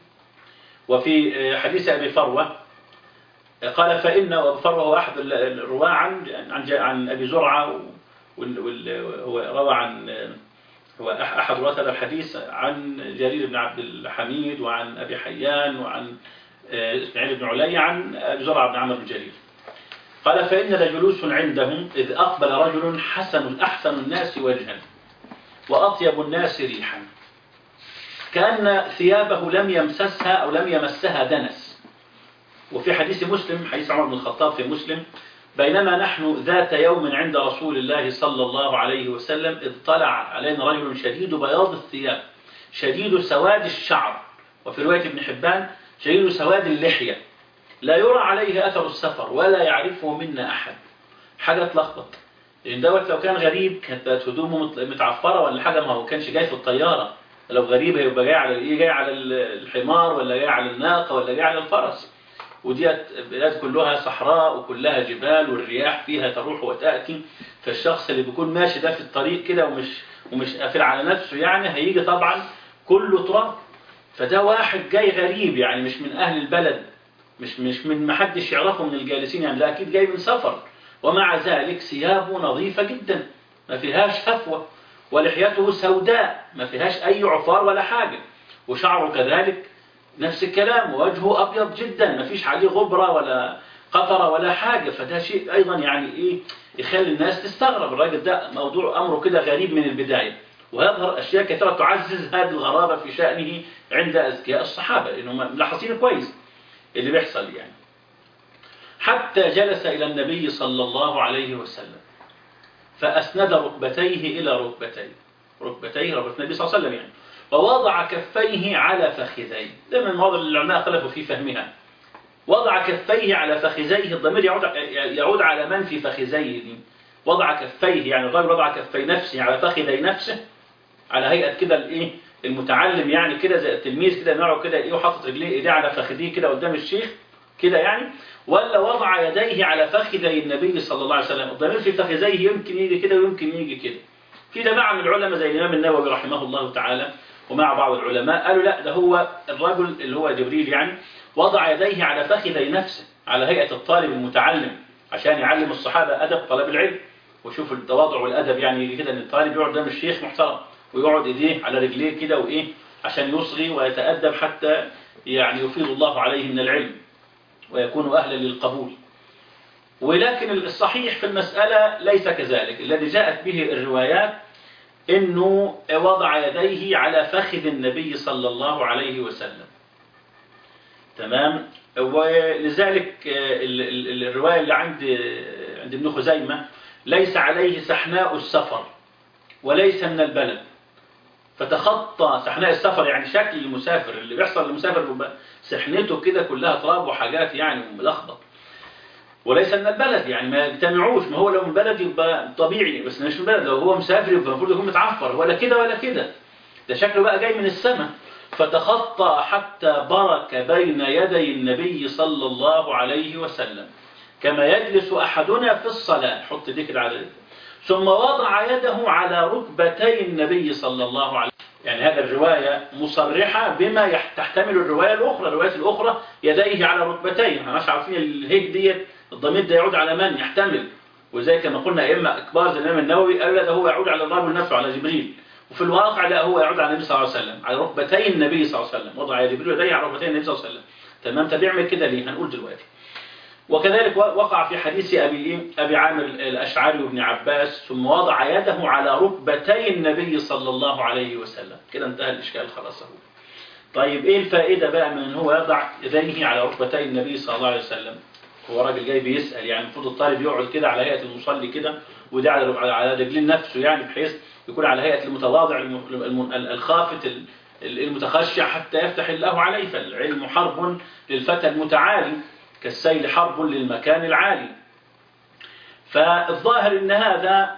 وفي حديث ابي فروه قال فان ابو فروه هو احد الرواه عن عن عن ابي زرعه، وهو روى عن هو أحد رواة هذا الحديث عن جرير بن عبد الحميد وعن أبي حيان وعن إسماعيل بن علي عن أبي زرعة بن عمرو بن جرير. قال فإن لجلوس عندهم إذ أقبل رجل حسن أحسن الناس وجها وأطيب الناس ريحا، كأن ثيابه لم يمسسها أو لم يمسها دنس. وفي حديث مسلم، حديث عمر بن الخطاب في مسلم، بينما نحن ذات يوم عند رسول الله صلى الله عليه وسلم إذ طلع علينا رجل شديد بياض الثياب شديد سواد الشعر، وفي رواية ابن حبان شديد سواد اللحية، لا يرى عليه أثر السفر ولا يعرفه منا أحد. حاجة تلخبط، لأن دوت لو كان غريب كانت هدومه متعفرة ولا حاجة، ما هو كانش جاي في الطيارة. لو غريب هيبقى جاي على الايه، جاي على الحمار ولا جاي على الناقة ولا جاي على الفرس، وديت بلاد كلها صحراء وكلها جبال والرياح فيها تروح وتأتي، فالشخص اللي بيكون ماشي ده في الطريق كده ومش ومش قافل على نفسه يعني هيجي طبعا كله تراب. فده واحد جاي غريب يعني مش من أهل البلد، مش مش من محدش يعرفه من الجالسين يعني، ده أكيد جاي من سفر، ومع ذلك ثيابه نظيفة جدا ما فيهاش هفوة، ولحيته سوداء ما فيهاش أي عفار ولا حاجة، وشعره كذلك نفس الكلام، ووجهه أبيض جدا ما فيش عليه غبرة ولا قطرة ولا حاجة. فده شيء أيضا يعني إيه يخلي الناس تستغرب، الراجل ده موضوع أمره كده غريب من البداية، ويظهر أشياء كثيرة تعزز هذه الغرابة في شأنه عند أذكياء الصحابة لأنهم ملاحظين كويس اللي بيحصل يعني. حتى جلس إلى النبي صلى الله عليه وسلم فأسند ركبتيه إلى ركبتيه ركبتيه ركبة النبي صلى الله عليه وسلم يعني، ووضع كفيه على فخذيه. ده من المواضع اللي العلماء اختلفوا في فهمها. وضع كفيه على فخذيه، الضمير يعود يعود على من في فخذيه دي. وضع كفيه يعني الرجل وضع كفي نفسه على فخذي نفسه على هيئة كده الايه المتعلم يعني كده زي التلميذ كده نوعه كده ايه وحاطط رجليه ايديه على فخذيه كده قدام الشيخ كده يعني، ولا وضع يديه على فخذي النبي صلى الله عليه وسلم. الضمير في فخذيه يمكن يجي كده ويمكن يجي كده. في جماعة من العلماء زي الإمام النووي رحمه الله تعالى ومع بعض العلماء قالوا لا، ده هو الرجل اللي هو جبريل يعني وضع يديه على فخذي نفسه على هيئة الطالب المتعلم عشان يعلم الصحابة أدب طلب العلم. وشوف التواضع والأدب يعني كده ان الطالب يقعد قدام الشيخ محترم ويقعد ايديه على رجليه كده وايه عشان يصغي ويتأدب حتى يعني يفيض الله عليه من العلم ويكون أهلا للقبول. ولكن الصحيح في المسألة ليس كذلك. الذي جاءت به الروايات انه وضع يديه على فخذ النبي صلى الله عليه وسلم. تمام. ولذلك الرواية اللي عند عند ابن خزيمة ليس عليه سحناء السفر وليس من البلد، فتخطى سحناء السفر يعني شكل المسافر اللي بيحصل للمسافر بيبقى سحنته كده كلها تراب وحاجات يعني ملخبط، وليس من البلد يعني ما يجتمعوش. ما هو لو من بلد يبقى طبيعي، بس مش من البلد. لو هو مسافر يبقى المفروض يكون متعفر ولا كده ولا كده، ده شكله بقى جاي من السماء. فتخطى حتى برك بين يدي النبي صلى الله عليه وسلم كما يجلس أحدنا في الصلاة، حط دي كده على، ثم وضع يده على ركبتي النبي صلى الله عليه وسلم. يعني هذا الرواية مصرحة بما تحتمل الرواية الأخرى. الرواية الأخرى يديه على ركبتيه، احنا مش عارفين الهيك ديت الضمير ده يعود على من يحتمل، وزي كما قلنا أئمة كبار زي الإمام النووي قال ده هو يعود على الرجل نفسه، على جبريل، وفي الواقع لا، هو يعود على النبي صلى الله عليه وسلم، على ركبتي النبي صلى الله عليه وسلم. وضع جبريل يديه على ركبتي النبي صلى الله عليه وسلم. تمام. طب يعمل كده ليه؟ هنقول دلوقتي. وكذلك وقع في حديث أبي أبي عامر الأشعري وابن عباس، ثم وضع يده على ركبتي النبي صلى الله عليه وسلم. كده انتهى الإشكال خلاص. هو طيب إيه الفائدة بقى من أن هو يضع يديه على ركبتي النبي صلى الله عليه وسلم؟ هو راجل جاي بيسأل، يعني المفروض الطالب يقعد كده على هيئة المصلي كده، وده على على رجلين نفسه، يعني بحيث يكون على هيئة المتواضع الخافت المتخشع حتى يفتح الله عليه. فالعلم حرب للفتى المتعالي كالسيل حرب للمكان العالي. فالظاهر ان هذا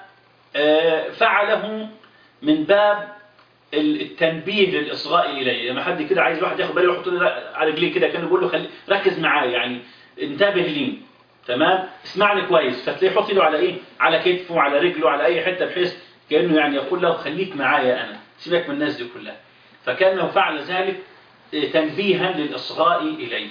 فعله من باب التنبيه للإصغاء إليه. لما حد كده عايز واحد ياخد باله يحط له على رجليه كده، كان بيقول له خلي ركز معايا، يعني انتبه لي، تمام، اسمعني كويس، فتلاقيه يحط له على ايه، على كتفه وعلى رجله على اي حته، بحيث كانه يعني يقول له خليك معايا انا، سيبك من الناس دي كلها. فكان فعل ذلك تنبيها للإصغاء إليه.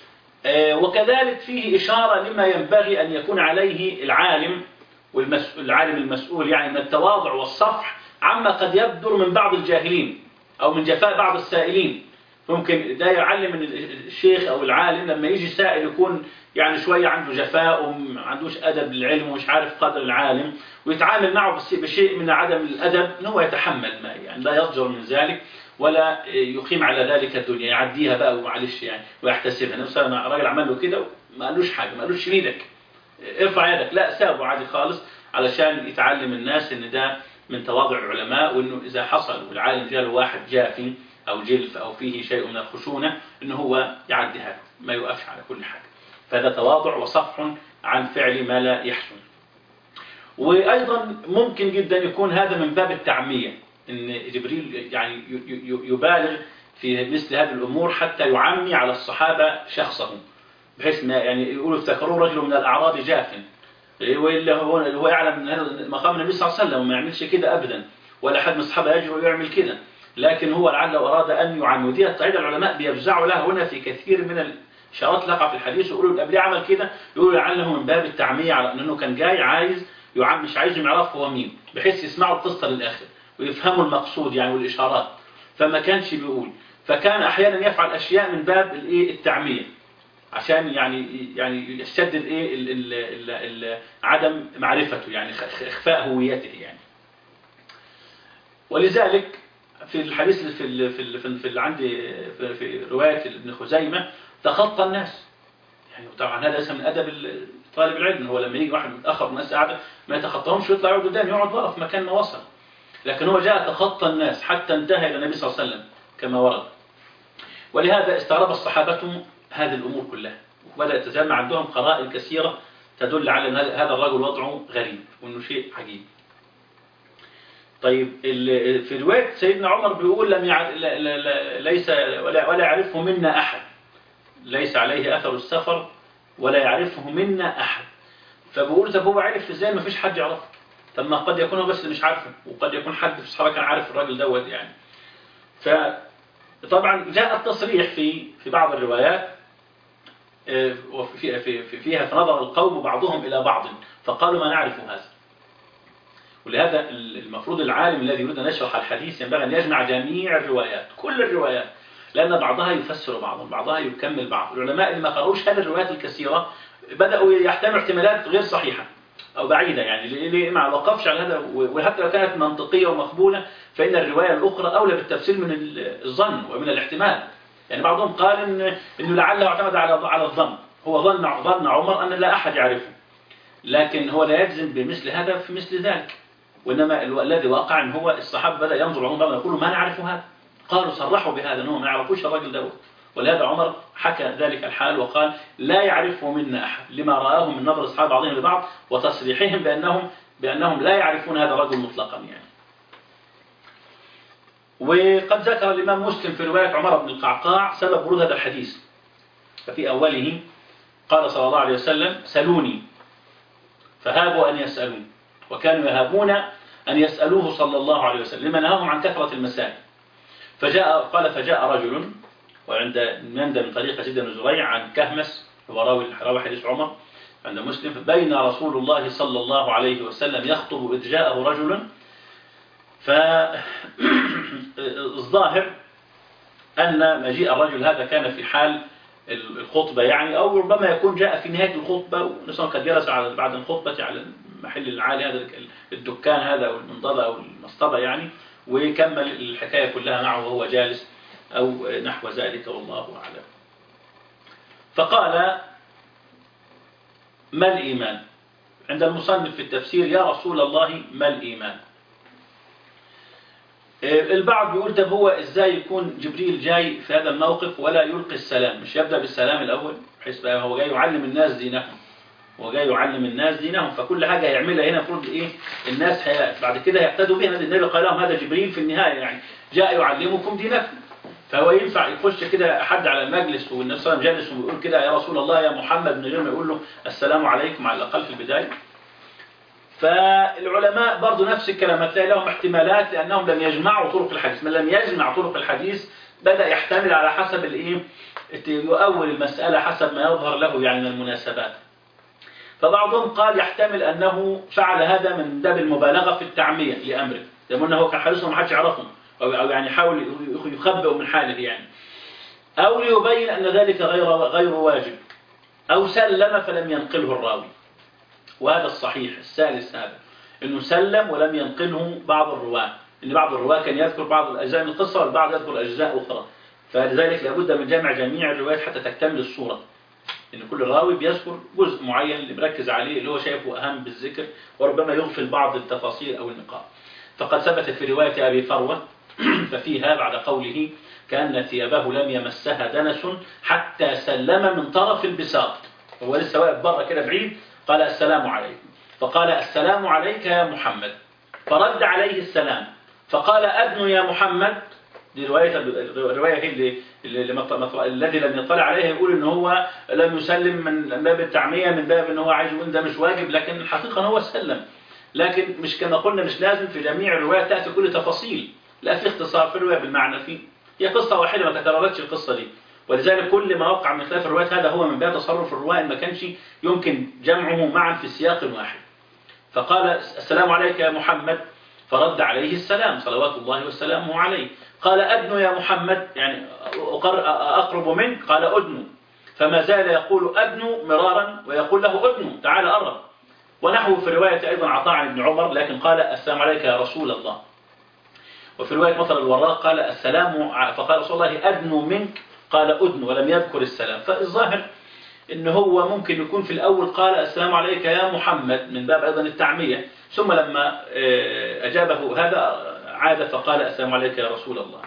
وكذلك فيه إشارة لما ينبغي أن يكون عليه العالم والعالم المسؤول، يعني من التواضع والصفح عما قد يبدر من بعض الجاهلين أو من جفاء بعض السائلين. ممكن ده يعلم من الشيخ أو العالم لما يجي سائل يكون يعني شوية عنده جفاء وما عندوش أدب للعلم ومش عارف قدر العالم، ويتعامل معه بشيء من عدم الأدب، إن هو يتحمل ما يعني لا يضجر من ذلك ولا يقيم على ذلك الدنيا، يعديها بقى ومعلش يعني ويحتسبها. نفسه أنا راجل عمل له كده ما قالوش حاجة، ما قالوش ايدك ارفع يدك، لا، سابه عادي خالص علشان يتعلم الناس ان ده من تواضع العلماء، وانه اذا حصل والعالم جاله واحد جافي او جلف او فيه شيء من الخشونة انه هو يعديها، ما يوقفش على كل حاجة. فهذا تواضع وصفح عن فعل ما لا يحسن. وايضا ممكن جدا يكون هذا من باب التعمية، ان جبريل يعني يبالغ في مثل هذه الامور حتى يعمي على الصحابة شخصه، بحيث ما يعني يقولوا افتكروا رجل من الاعراب جاف، والا هو هو يعلم ان هذا مقام النبي صلى الله عليه وسلم وما يعملش كده ابدا، ولا حد من الصحابه يجرؤ ويعمل كده، لكن هو لعله اراد ان يعمي. ودي قاعده العلماء بيفزعوا لها هنا في كثير من الاشارات تقع في الحديث، ويقولوا قبل عمل كده، يقولوا لعله من باب التعميه، على انه كان جاي عايز يعم مش عايزهم يعرفوا هو مين، بحيث يسمعوا القصه للاخر ويفهموا المقصود يعني والاشارات، فما كانش بيقول. فكان احيانا يفعل اشياء من باب الايه التعميه، عشان يعني يعني يشدد ايه ال ال ال ال عدم معرفته، يعني اخفاء هويته يعني. ولذلك في الحديث في ال في ال في, ال في ال عندي في, في روايه ابن خزيمه تخطى الناس، يعني طبعا هذا ليس من ادب طالب العلم، هو لما يجي واحد متاخر الناس قاعده ما يتخطاهمش ويطلع يقعد قدام، يقعد بقى في مكان ما وصل، لكن هو جاء تخطى الناس حتى انتهى الى النبي صلى الله عليه وسلم كما ورد. ولهذا استغرب الصحابه هذه الأمور كلها، وبدأت تجمع عندهم قرائن كثيرة تدل على أن هذا الرجل وضعه غريب وأنه شيء عجيب. طيب في رواية سيدنا عمر بيقول لم يع... لا لا لا ليس ولا, ولا يعرفه منا أحد، ليس عليه أثر السفر ولا يعرفه منا أحد. فبقول طب هو عرف إزاي ما فيش حد يعرفه؟ طب ما قد يكون هو بس مش عارفه، وقد يكون حد في الصحابة كان عارف الراجل دوت يعني. فطبعا جاء التصريح في في بعض الروايات وفي في فيها فنظر القوم بعضهم إلى بعض فقالوا ما نعرف هذا. ولهذا المفروض العالم الذي يريد أن يشرح الحديث ينبغي أن يجمع جميع الروايات، كل الروايات، لأن بعضها يفسر بعضا، بعضها يكمل بعض. العلماء اللي ما قرأوش هذه الروايات الكثيرة بدأوا يحتملوا احتمالات غير صحيحة أو بعيدة، يعني اللي ما وقفش على هذا، وحتى لو كانت منطقية ومقبولة فإن الرواية الأخرى أولى بالتفسير من الظن ومن الاحتمال. يعني بعضهم قال إن إنه لعله اعتمد على على الظن، هو ظن ظن عمر أن لا أحد يعرفه، لكن هو لا يجزم بمثل هذا في مثل ذلك. وإنما الذي وقع إن هو الصحابة بدأ ينظر عمر يقولوا ما نعرف هذا، قالوا صرحوا بهذا أنهم ما يعرفوش الرجل دوت. ولهذا عمر حكى ذلك الحال وقال لا يعرفه منا أحد، لما رآه من نظر أصحاب بعضهم لبعض وتصريحهم بأنهم بأنهم لا يعرفون هذا الرجل مطلقا يعني. وقد ذكر الإمام مسلم في رواية عمر بن القعقاع سبب ورود هذا الحديث، ففي أوله قال صلى الله عليه وسلم سلوني فهابوا أن يسألون، وكانوا يهابون أن يسألوه صلى الله عليه وسلم لما نهاهم عن كثرة المسائل. فجاء قال فجاء رجل، وعند مندى من طريق سيدنا بن زريع عن كهمس هو راوي راوي حديث عمر عند مسلم، بين رسول الله صلى الله عليه وسلم يخطب إذ جاءه رجل. فالظاهر أن مجيء الرجل هذا كان في حال الخطبة يعني، أو ربما يكون جاء في نهاية الخطبة ونسأل قد جلس على بعد الخطبة على المحل العالي هذا الدكان هذا أو المنضدة أو المصطبة يعني، ويكمل الحكاية كلها معه وهو جالس أو نحو ذلك والله أعلم. فقال ما الإيمان؟ عند المصنف في التفسير يا رسول الله ما الإيمان؟ البعض بيقول طب هو ازاي يكون جبريل جاي في هذا الموقف ولا يلقي السلام؟ مش يبدأ بالسلام الأول بحيث بقى هو جاي يعلم الناس دينهم، هو جاي يعلم الناس دينهم، فكل حاجة هيعملها هنا المفروض ايه الناس هي بعد كده يقتدوا بها. النبي قال لهم هذا جبريل في النهاية يعني جاء يعلمكم دينكم، فهو ينفع يخش كده حد على المجلس والنبي صلى الله عليه وسلم جالس ويقول كده يا رسول الله يا محمد من غير ما يقول له السلام عليكم على الأقل في البداية؟ فالعلماء برضو نفس الكلام هتلاقي لهم احتمالات لأنهم لم يجمعوا طرق الحديث، من لم يجمع طرق الحديث بدأ يحتمل على حسب الايه يؤول المسألة حسب ما يظهر له يعني من المناسبات. فبعضهم قال يحتمل أنه فعل هذا من باب المبالغة في التعمية لأمره، لأنه أنه كان حريص وما حدش يعرفه أو يعني حاول يخبئ من حاله يعني، أو ليبين أن ذلك غير غير واجب، أو سلم فلم ينقله الراوي. وهذا الصحيح الثالث هذا انه سلم ولم ينقله بعض الرواه، ان بعض الرواه كان يذكر بعض الاجزاء من القصه والبعض يذكر اجزاء اخرى، فلذلك لابد من جمع جميع الروايات حتى تكتمل الصوره، ان كل راوي بيذكر جزء معين اللي مركز عليه اللي هو شايفه اهم بالذكر، وربما يغفل بعض التفاصيل او النقاط. فقد ثبت في روايه ابي فروه ففيها بعد قوله كأن ثيابه لم يمسها دنس حتى سلم من طرف البساط، هو لسه واقف بره كده بعيد، قال السلام عليكم، فقال السلام عليك يا محمد، فرد عليه السلام، فقال أدن يا محمد. دي رواية الرواية اللي الذي لم يطلع عليها يقول إن هو لم يسلم من باب التعمية، من باب إن هو عايز يقول ده مش واجب، لكن الحقيقة هو سلم، لكن مش كما قلنا مش لازم في جميع الروايات تأتي كل تفاصيل، لا في اختصار في الرواية بالمعنى فيه، هي قصة واحدة ما تكررتش القصة دي، ولذلك كل ما وقع من خلاف الروايات هذا هو من باب تصرف الرواة ما كانش يمكن جمعه معا في سياق واحد. فقال السلام عليك يا محمد، فرد عليه السلام صلوات الله وسلامه عليه، قال أدن يا محمد يعني أقرب منك، قال أدن، فما زال يقول أدن مرارا ويقول له أدن تعال أقرب. ونحو في رواية أيضا عطاء عن ابن عمر لكن قال السلام عليك يا رسول الله. وفي رواية مطر الوراق قال السلام، فقال رسول الله أدن منك، قال أدن ولم يذكر السلام. فالظاهر إن هو ممكن يكون في الأول قال السلام عليك يا محمد من باب أيضا التعمية، ثم لما أجابه هذا عاد فقال السلام عليك يا رسول الله.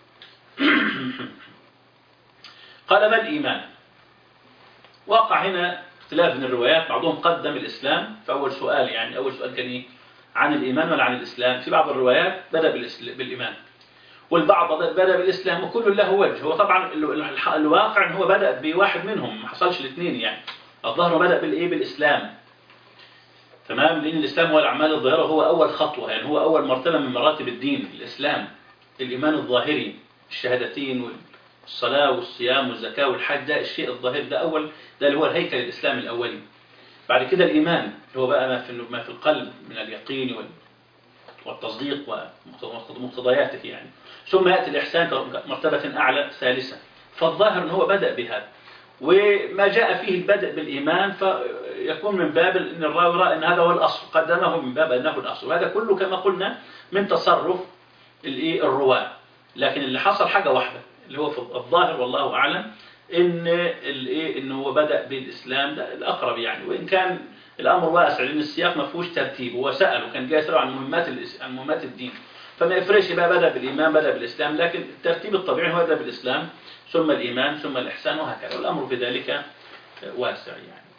قال ما الإيمان؟ وقع هنا اختلاف من الروايات، بعضهم قدم الإسلام فأول سؤال يعني أول سؤال كان إيه؟ عن الإيمان ولا عن الإسلام؟ في بعض الروايات بدأ بالإيمان والبعض بدأ بالإسلام، وكل له وجه. هو طبعا الواقع ان هو بدأ بواحد منهم، ما حصلش الاثنين يعني، الظاهر بدأ بالإيه؟ بالإسلام، تمام، لأن الإسلام هو الأعمال الظاهرة، هو أول خطوة يعني، هو أول مرتبة من مراتب الدين الإسلام، الإيمان الظاهري، الشهادتين والصلاة والصيام والزكاة والحج، ده الشيء الظاهر ده أول، ده اللي هو الهيكل الإسلام الأولي. بعد كده الإيمان اللي هو بقى ما في ما في القلب من اليقين والتصديق ومقتضياته يعني، ثم يأتي الإحسان مرتبة أعلى ثالثة. فالظاهر أنه هو بدأ بهذا، وما جاء فيه البدء بالإيمان فيكون من باب أن الراوي رأى أن هذا هو الأصل، قدمه من باب أنه الأصل، وهذا كله كما قلنا من تصرف الرواة. لكن اللي حصل حاجة واحدة اللي هو في الظاهر والله أعلم، إن إنه هو بدأ بالإسلام، ده الأقرب يعني، وإن كان الأمر واسع لأن السياق ما فيهوش ترتيب، هو سأل وكان جاي يسأل عن مهمات عن مهمات الدين، فما يفرقش بقى بدأ بالإيمان بدأ بالإسلام، لكن الترتيب الطبيعي هو بدأ بالإسلام ثم الإيمان ثم الإحسان وهكذا، والأمر في ذلك واسع يعني.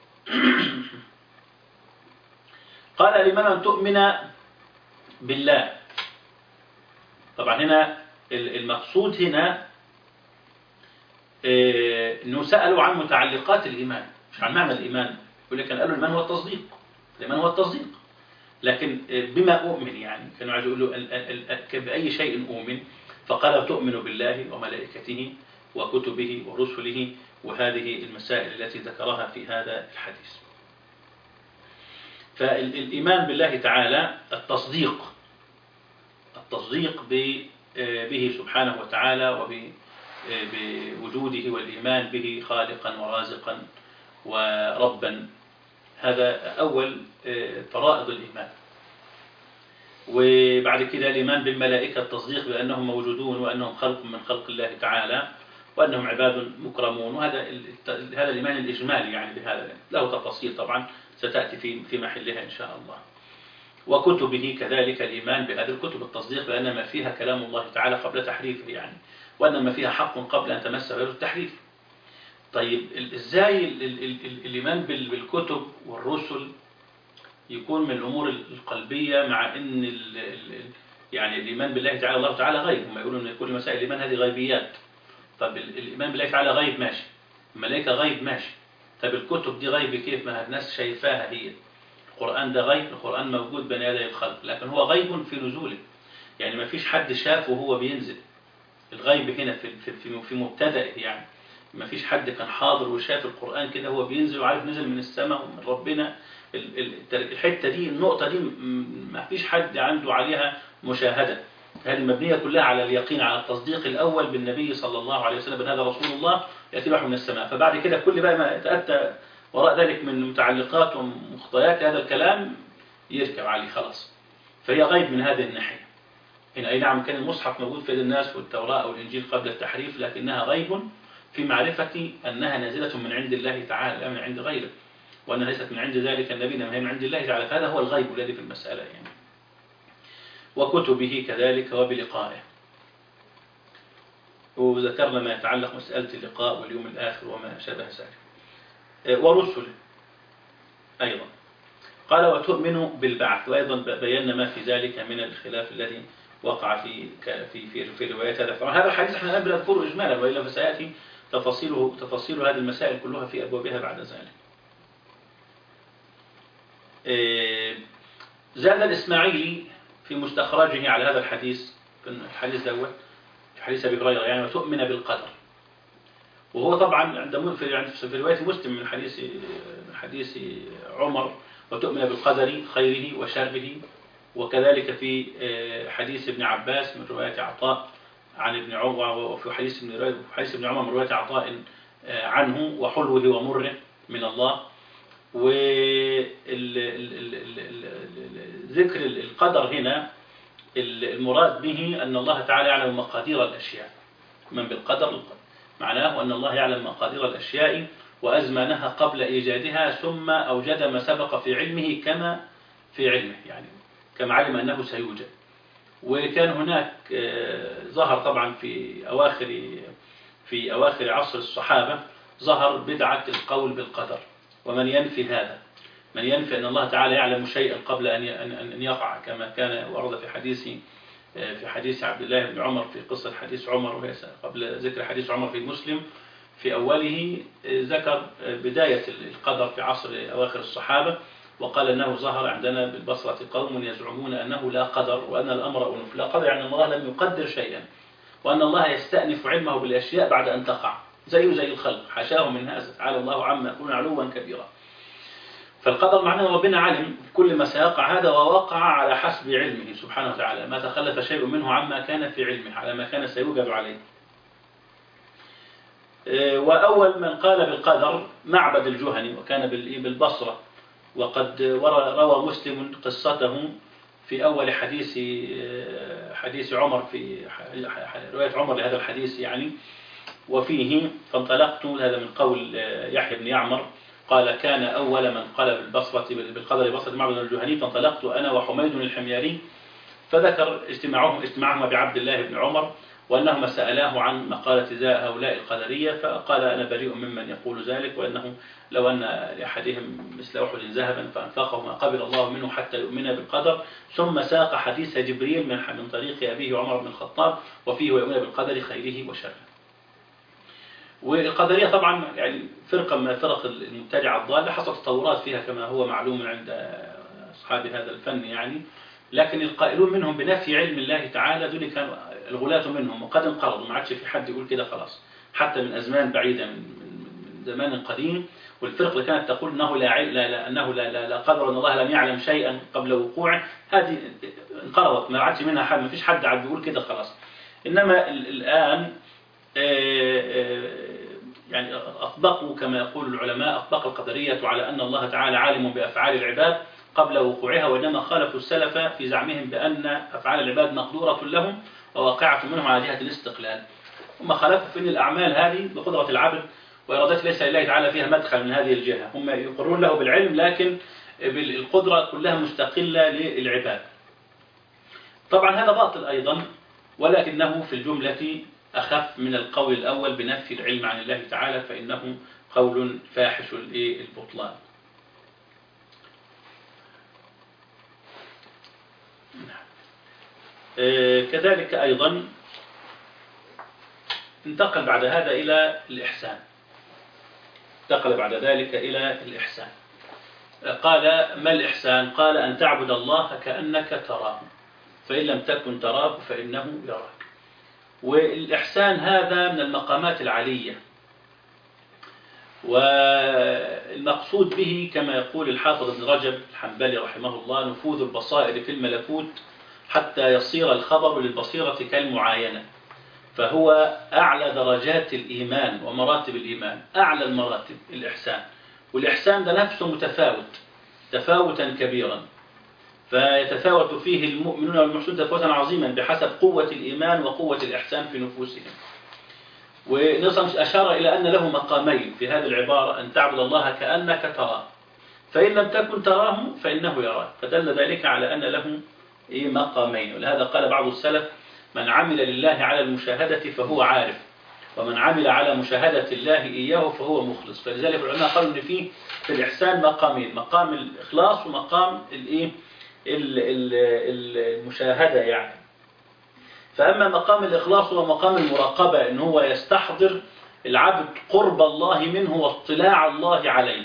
قال الإيمان أن تؤمن بالله. طبعا هنا المقصود هنا أنه سألوا عن متعلقات الإيمان، مش عن معنى الإيمان. يقول لك أنا قالوا الإيمان هو التصديق، الإيمان هو التصديق، لكن بما أؤمن يعني كانوا عايزوا يقولوا بأي شيء أؤمن، فقال تؤمن بالله وملائكته وكتبه ورسله، وهذه المسائل التي ذكرها في هذا الحديث. فالإيمان بالله تعالى التصديق، التصديق به سبحانه وتعالى وبوجوده والإيمان به خالقا ورازقا وربا، هذا أول فرائض الإيمان. وبعد كده الإيمان بالملائكة، التصديق بأنهم موجودون وأنهم خلق من خلق الله تعالى وأنهم عباد مكرمون، وهذا هذا الإيمان الإجمالي يعني بهذا له تفاصيل طبعا ستأتي في في محلها إن شاء الله. وكتبه كذلك الإيمان بهذه الكتب، التصديق بأن ما فيها كلام الله تعالى قبل تحريفه يعني، وأن ما فيها حق قبل أن تمس غير التحريف. طيب إزاي الإيمان بالكتب والرسل يكون من الأمور القلبية، مع أن ال ال يعني الإيمان بالله تعالى الله تعالى غيب، هم يقولون أن كل مسائل الإيمان هذه غيبيات. طب الإيمان بالله تعالى غيب ماشي، الملائكة غيب ماشي، طب الكتب دي غيب كيف؟ ما الناس شايفاها هي. القرآن ده غيب، القرآن موجود بين يدي الخلق، لكن هو غيب في نزوله، يعني ما فيش حد شافه وهو بينزل. الغيب هنا في في في مبتدأه، يعني ما فيش حد كان حاضر وشاف القرآن كده هو بينزل وعارف نزل من السماء ومن ربنا. الحتة دي النقطة دي ما فيش حد عنده عليها مشاهدة، هذه مبنية كلها على اليقين، على التصديق الأول بالنبي صلى الله عليه وسلم، هذا رسول الله يأتي وحي من السماء. فبعد كده كل بقى ما يتأتى وراء ذلك من متعلقات ومخطيات هذا الكلام يركب عليه خلاص. فهي غيب من هذه الناحية. هنا أي نعم كان المصحف موجود في يد الناس والتوراة أو الإنجيل قبل التحريف، لكنها غيب في معرفة أنها نازلة من عند الله تعالى لا من عند غيره، وأنها ليست من عند ذلك النبي إنما هي من عند الله تعالى، فهذا هو الغيب الذي في المسألة يعني. وكتبه كذلك وبلقائه، وذكرنا ما يتعلق مسألة اللقاء واليوم الآخر وما شابه ذلك. ورسله أيضا قال وتؤمن بالبعث، وأيضا بينا ما في ذلك من الخلاف الذي وقع في في في, في روايات هذا. هذا الحديث احنا الآن بنذكره إجمالا، وإلا فسيأتي تفاصيله تفاصيل هذه المسائل كلها في أبوابها بعد ذلك. زاد الإسماعيلي في مستخرجه على هذا الحديث، في الحديث دوت في حديث أبي هريرة يعني وتؤمن بالقدر، وهو طبعا عند في في رواية مسلم من حديث من حديث عمر وتؤمن بالقدر خيره وشره، وكذلك في حديث ابن عباس من رواية عطاء عن ابن عمر، وفي حديث ابن حديث ابن عمر من رواية عطاء عنه وحلوه ومره من الله. وذكر القدر هنا المراد به أن الله تعالى يعلم مقادير الأشياء. من بالقدر معناه أن الله يعلم مقادير الأشياء وأزمانها قبل إيجادها، ثم أوجد ما سبق في علمه كما في علمه، يعني كما علم أنه سيوجد. وكان هناك ظهر طبعا في أواخر في أواخر عصر الصحابة ظهر بدعة القول بالقدر، ومن ينفي هذا، من ينفي أن الله تعالى يعلم شيئا قبل أن أن يقع، كما كان ورد في حديث في حديث عبد الله بن عمر في قصة حديث عمر، وهي قبل ذكر حديث عمر في مسلم في أوله ذكر بداية القدر في عصر أواخر الصحابة، وقال أنه ظهر عندنا بالبصرة قوم يزعمون أنه لا قدر وأن الأمر أنف. لا قدر يعني أن الله لم يقدر شيئا، وأن الله يستأنف علمه بالأشياء بعد أن تقع، زيه زي الخلق، حاشاه من هذا، تعالى الله عما يكون علوا كبيرا. فالقدر معناه ربنا علم كل ما سيقع هذا، ووقع على حسب علمه سبحانه وتعالى، ما تخلف شيء منه عما كان في علمه، على ما كان سيوجد عليه. وأول من قال بالقدر معبد الجهني، وكان بالبصرة، وقد روى مسلم قصته في أول حديث حديث عمر، في رواية عمر لهذا الحديث يعني، وفيه فانطلقت، هذا من قول يحيى بن يعمر قال كان أول من قال بالبصرة بالقدر بصرة معبد الجهني، فانطلقت أنا وحميد الحميري، فذكر اجتماعهم اجتماعهما بعبد الله بن عمر، وأنهما سألاه عن مقالة هؤلاء القدرية، فقال أنا بريء ممن يقول ذلك، وأنه لو أن لأحدهم مثل أحد ذهبا فأنفقه ما قبل الله منه حتى يؤمن بالقدر. ثم ساق حديث جبريل من من طريق أبيه عمر بن الخطاب، وفيه ويؤمن بالقدر خيره وشره. والقدرية طبعا يعني فرقة من الفرق المبتدعة الضالة، حصل تطورات فيها كما هو معلوم عند أصحاب هذا الفن يعني، لكن القائلون منهم بنفي علم الله تعالى دول كانوا الغلاة منهم، وقد انقرضوا، ما عادش في حد يقول كده خلاص، حتى من أزمان بعيدة، من, من زمان قديم. والفرق اللي كانت تقول أنه لا, لا, لا, أنه لا, لا, لا قدر، أن الله لم يعلم شيئا قبل وقوعه، هذه انقرضت، ما عادش منها حد، ما فيش حد عاد بيقول كده خلاص. إنما الآن يعني أطبقوا كما يقول العلماء، أطبق القدرية على أن الله تعالى عالم بأفعال العباد قبل وقوعها، وإنما خالفوا السلف في زعمهم بأن أفعال العباد مقدورة لهم وواقعة منهم على جهة الاستقلال. هم خالفوا في أن الأعمال هذه بقدرة العبد وإرادته، ليس لله تعالى فيها مدخل من هذه الجهة، هم يقرون له بالعلم لكن بالقدرة كلها مستقلة للعباد. طبعا هذا باطل أيضا، ولكنه في الجملة أخف من القول الأول بنفي العلم عن الله تعالى، فإنه قول فاحش البطلان. كذلك أيضا انتقل بعد هذا إلى الإحسان، انتقل بعد ذلك إلى الإحسان. قال: ما الإحسان؟ قال: أن تعبد الله كأنك تراه، فإن لم تكن تراه فإنه يراك. والإحسان هذا من المقامات العالية، والمقصود به كما يقول الحافظ ابن رجب الحنبلي رحمه الله: نفوذ البصائر في الملكوت حتى يصير الخبر للبصيرة كالمعاينة، فهو أعلى درجات الإيمان ومراتب الإيمان، أعلى المراتب الإحسان. والإحسان ده نفسه متفاوت تفاوتا كبيرا، فيتفاوت فيه المؤمنون والمحسنون تفاوتا عظيما بحسب قوة الإيمان وقوة الإحسان في نفوسهم. ونصم أشار إلى أن له مقامين في هذه العبارة: أن تعبد الله كأنك تراه، فإن لم تكن تراه فإنه يراك، فدل ذلك على أن له مقامين. ولهذا قال بعض السلف: من عمل لله على المشاهدة فهو عارف، ومن عمل على مشاهدة الله إياه فهو مخلص. فلذلك العلماء قالوا إن فيه في الإحسان مقامين: مقام الإخلاص ومقام الإيه المشاهدة يعني. فأما مقام الإخلاص هو مقام المراقبة، إن هو يستحضر العبد قرب الله منه واطلاع الله عليه،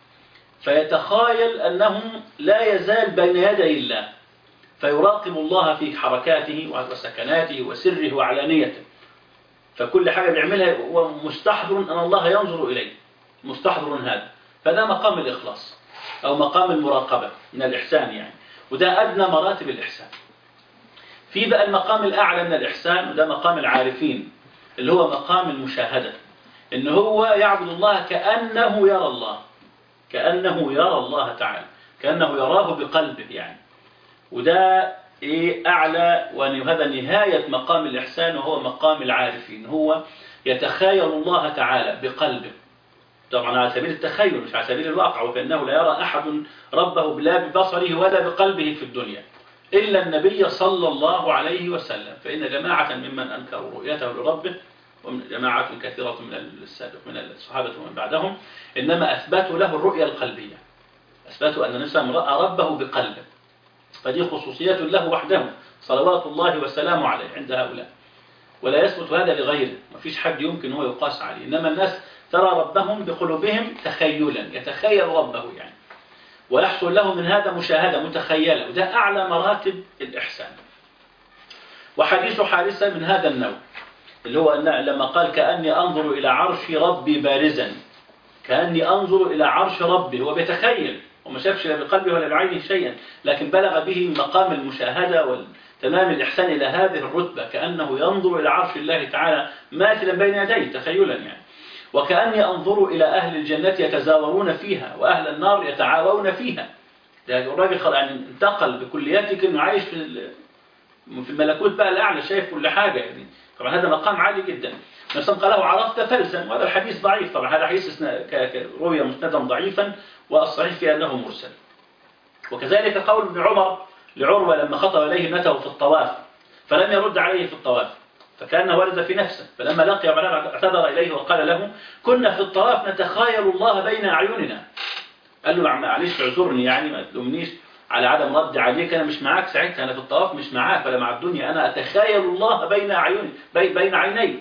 فيتخايل أنه لا يزال بين يدي الله، فيراقب الله في حركاته وسكناته وسره وعلانيته، فكل حاجة بيعملها هو مستحضر أن الله ينظر إليه، مستحضر هذا. فده مقام الإخلاص أو مقام المراقبة من الإحسان يعني، وده أدنى مراتب الإحسان. في بقى المقام الأعلى من الإحسان، وده مقام العارفين، اللي هو مقام المشاهدة، إن هو يعبد الله كأنه يرى الله، كأنه يرى الله تعالى، كأنه يراه بقلبه يعني. وده إيه أعلى، وهذا نهاية مقام الإحسان، وهو مقام العارفين، هو يتخيل الله تعالى بقلبه، طبعا على سبيل التخيل مش على سبيل الواقع، وكأنه لا يرى أحد ربه لا ببصره ولا بقلبه في الدنيا إلا النبي صلى الله عليه وسلم، فإن جماعة ممن أنكروا رؤيته لربه، وجماعة كثيرة من السابق من الصحابة ومن بعدهم، إنما أثبتوا له الرؤية القلبية، أثبتوا أن الإنسان رأى ربه بقلبه، فدي خصوصية له وحده صلوات الله وسلامه عليه عند هؤلاء، ولا يثبت هذا لغيره، ما فيش حد يمكن هو يقاس عليه. إنما الناس ترى ربهم بقلوبهم تخيلا، يتخيل ربه يعني، ويحصل له من هذا مشاهدة متخيلة، وده أعلى مراتب الإحسان. وحديث حارثة من هذا النوع، اللي هو أن لما قال: كأني أنظر إلى عرش ربي بارزا، كأني أنظر إلى عرش ربي، هو بيتخيل وما شافش لا بقلبه ولا بعينه شيئا، لكن بلغ به مقام المشاهدة وتمام الإحسان إلى هذه الرتبة، كأنه ينظر إلى عرش الله تعالى ماثلا بين يديه تخيلا يعني. وكأني أنظر إلى أهل الجنة يتزاورون فيها وأهل النار يتعاون فيها. ده الراجل يعني انتقل بكلياتك إنه عايش في في الملكوت بقى الأعلى، شايف كل حاجة يعني. طبعا هذا مقام عالي جدا. مثلا قاله: عرفت فلسا، وهذا الحديث ضعيف، طبعا هذا حديث روي مسندا ضعيفا، والصحيح فيه أنه مرسل. وكذلك قول ابن عمر لعروة لما خطب إليه ابنته في الطواف فلم يرد عليه في الطواف، فكأنه ورد في نفسه، فلما لقي اعتذر إليه وقال له: كنا في الطواف نتخايل الله بين أعيننا. قال له: معلش اعذرني يعني، ما تلومنيش على عدم رد عليك، أنا مش معاك ساعتها، أنا في الطواف مش معاك ولا مع الدنيا، أنا أتخايل الله بين أعيني بين عيني.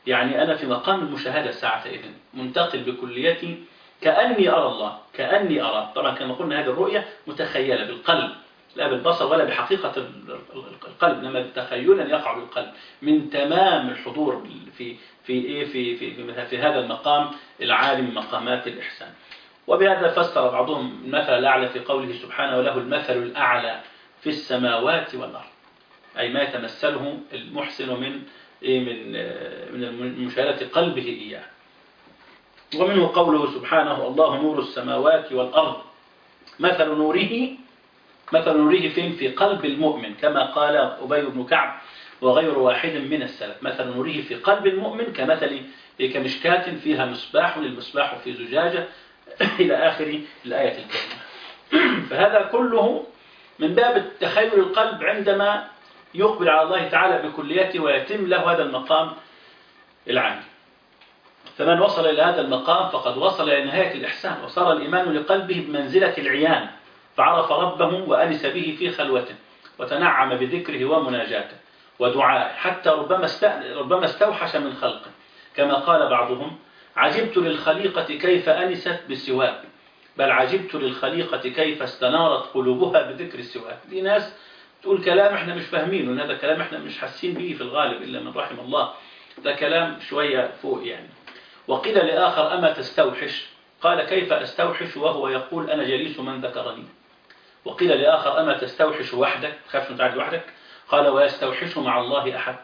يعني أنا في مقام المشاهدة ساعتئذ منتقل بكليتي كأني أرى الله، كأني أرى. طبعا كما قلنا هذه الرؤية متخيلة بالقلب لا بالبصر ولا بحقيقة القلب، إنما تخيلا يقع بالقلب من تمام الحضور في في إيه في في في, في هذا المقام العالي من مقامات الإحسان. وبهذا فسر بعضهم المثل الأعلى في قوله سبحانه وله المثل الأعلى في السماوات والأرض، أي ما يتمثله المحسن من إيه من من مشاهدة قلبه إياه. ومنه قوله سبحانه الله نور السماوات والأرض مثل نوره، مثل نوره فين؟ في قلب المؤمن، كما قال أبي بن كعب وغير واحد من السلف، مثل نوره في قلب المؤمن كمثل كمشكاة فيها مصباح، للمصباح في زجاجة إلى آخر الآية الكريمة. فهذا كله من باب التخيل القلب عندما يقبل على الله تعالى بكليته ويتم له هذا المقام العالي. فمن وصل إلى هذا المقام فقد وصل إلى نهاية الإحسان، وصار الإيمان لقلبه بمنزلة العيان، فعرف ربه وأنس به في خلوته، وتنعم بذكره ومناجاته ودعائه، حتى ربما ربما استوحش من خلقه، كما قال بعضهم عجبت للخليقة كيف أنست بسواك، بل عجبت للخليقة كيف استنارت قلوبها بذكر السواك. دي ناس تقول كلام احنا مش فاهمينه، هذا كلام احنا مش حاسين به في الغالب إلا من رحم الله، ده كلام شوية فوق يعني. وقيل لآخر أما تستوحش؟ قال كيف أستوحش وهو يقول أنا جليس من ذكرني. وقيل لآخر أما تستوحش وحدك؟ خافش أن تعد وحدك؟ قال ويستوحش مع الله أحد.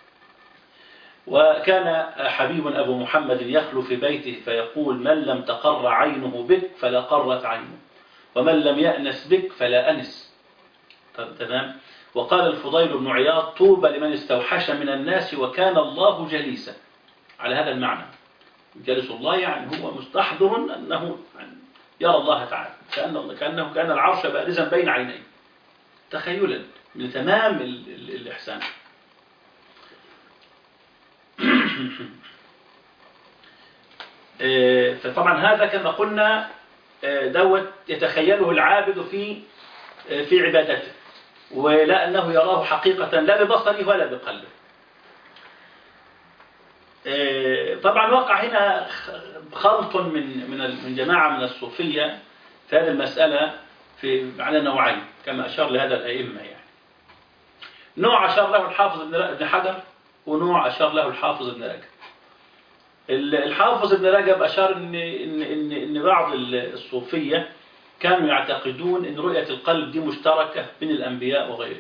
وكان حبيب أبو محمد يخلو في بيته فيقول من لم تقر عينه بك فلا قرت عينه، ومن لم يأنس بك فلا أنس. تمام. وقال الفضيل بن عياض طوبى لمن استوحش من الناس وكان الله جليسا، على هذا المعنى. جلس الله يعني هو مستحضر أنه يرى الله تعالى، كأنه, كأنه كان العرش بارزا بين عينيه، تخيلا من تمام الإحسان. فطبعا هذا كما قلنا دوت يتخيله العابد في في عبادته، ولا أنه يراه حقيقة لا ببصره ولا بقلبه. طبعا وقع هنا خلط من من من جماعة من الصوفية في هذه المسألة في على نوعين كما أشار لهذا الأئمة يعني. نوع أشار له الحافظ ابن حجر، ونوع أشار له الحافظ ابن رجب. الحافظ ابن رجب أشار إن إن إن إن بعض الصوفية كانوا يعتقدون إن رؤية القلب دي مشتركة بين الأنبياء وغيره،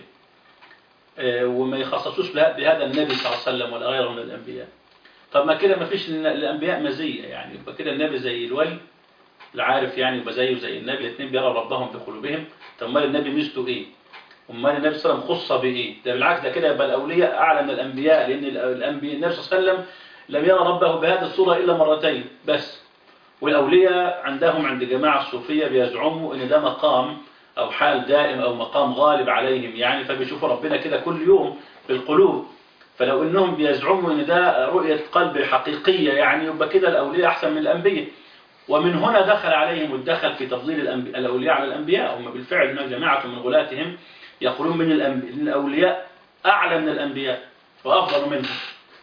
وما يخصصوش بهذا النبي صلى الله عليه وسلم ولا غيره من الأنبياء. طب ما كده ما فيش الأنبياء مزية يعني، يبقى كده النبي زي الولي العارف يعني، يبقى زيه زي النبي، الاثنين بيروا ربهم في قلوبهم. طب امال النبي ميزته ايه؟ امال النبي صلى الله عليه وسلم خص بايه؟ ده بالعكس، ده كده يبقى الاولياء اعلى من الانبياء، لان الانبياء النبي صلى الله عليه وسلم لم يرى ربه بهذه الصورة الا مرتين بس، والاولياء عندهم عند جماعة الصوفية بيزعموا ان ده مقام او حال دائم او مقام غالب عليهم يعني، فبيشوفوا ربنا كده كل يوم بالقلوب. فلو انهم بيزعموا ان ده رؤية قلب حقيقية يعني، يبقى كده الاولياء احسن من الانبياء. ومن هنا دخل عليهم الدخل في تفضيل الاولياء على الانبياء. هم بالفعل ما جماعة من غلاتهم يقولون من الاولياء اعلى من الانبياء وافضل منهم.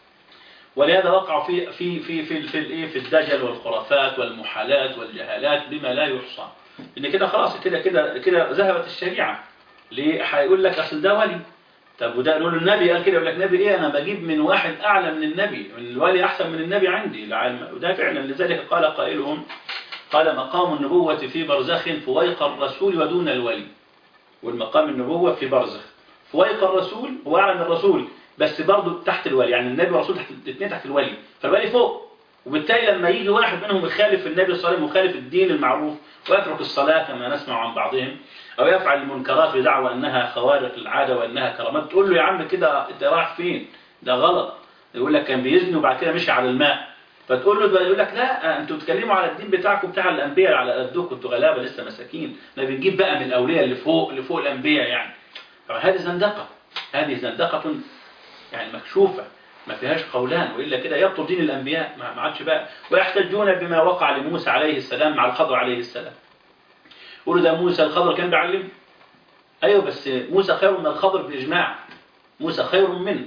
ولهذا وقعوا في في في في في الايه في الدجل والخرافات والمحالات والجهالات بما لا يحصى. ان كده خلاص كده كده كده ذهبت الشريعة. ليه؟ هيقول لك اصل ده ولي. طب وده نقول النبي قال كده، يقول لك نبي ايه؟ انا بجيب من واحد اعلى من النبي، من الولي احسن من النبي عندي العلم. وده فعلا لذلك قال قائلهم قال مقام النبوة في برزخ فويق الرسول ودون الولي. والمقام النبوة في برزخ، فويق الرسول هو اعلى من الرسول بس برضه تحت الولي، يعني النبي والرسول تحت الاثنين تحت الولي، فالولي فوق. وبالتالي لما يجي واحد منهم يخالف النبي صلى الله عليه وسلم، مخالف الدين المعروف ويترك الصلاة كما نسمع عن بعضهم، أو يفعل المنكرات بدعوى أنها خوارق العادة وأنها كرامات، تقول له يا عم كده أنت رايح فين؟ ده غلط. يقول لك كان بيزني وبعد كده مشي على الماء، فتقول له يقول لك لا أنتوا بتتكلموا على الدين بتاعكم بتاع الأنبياء على قدكم، أنتوا غلابة لسه مساكين، ما بنجيب بقى من الأولياء اللي فوق اللي فوق الأنبياء يعني. فهذه زندقة، هذه زندقة يعني مكشوفة ما فيهاش قولان، وإلا كده يبطل دين الأنبياء ما عادش بقى. ويحتجون بما وقع لموسى عليه السلام مع الخضر عليه السلام. يقولوا ده موسى الخضر كان بيعلم، أيوه بس موسى خير من الخضر بإجماع، موسى خير منه.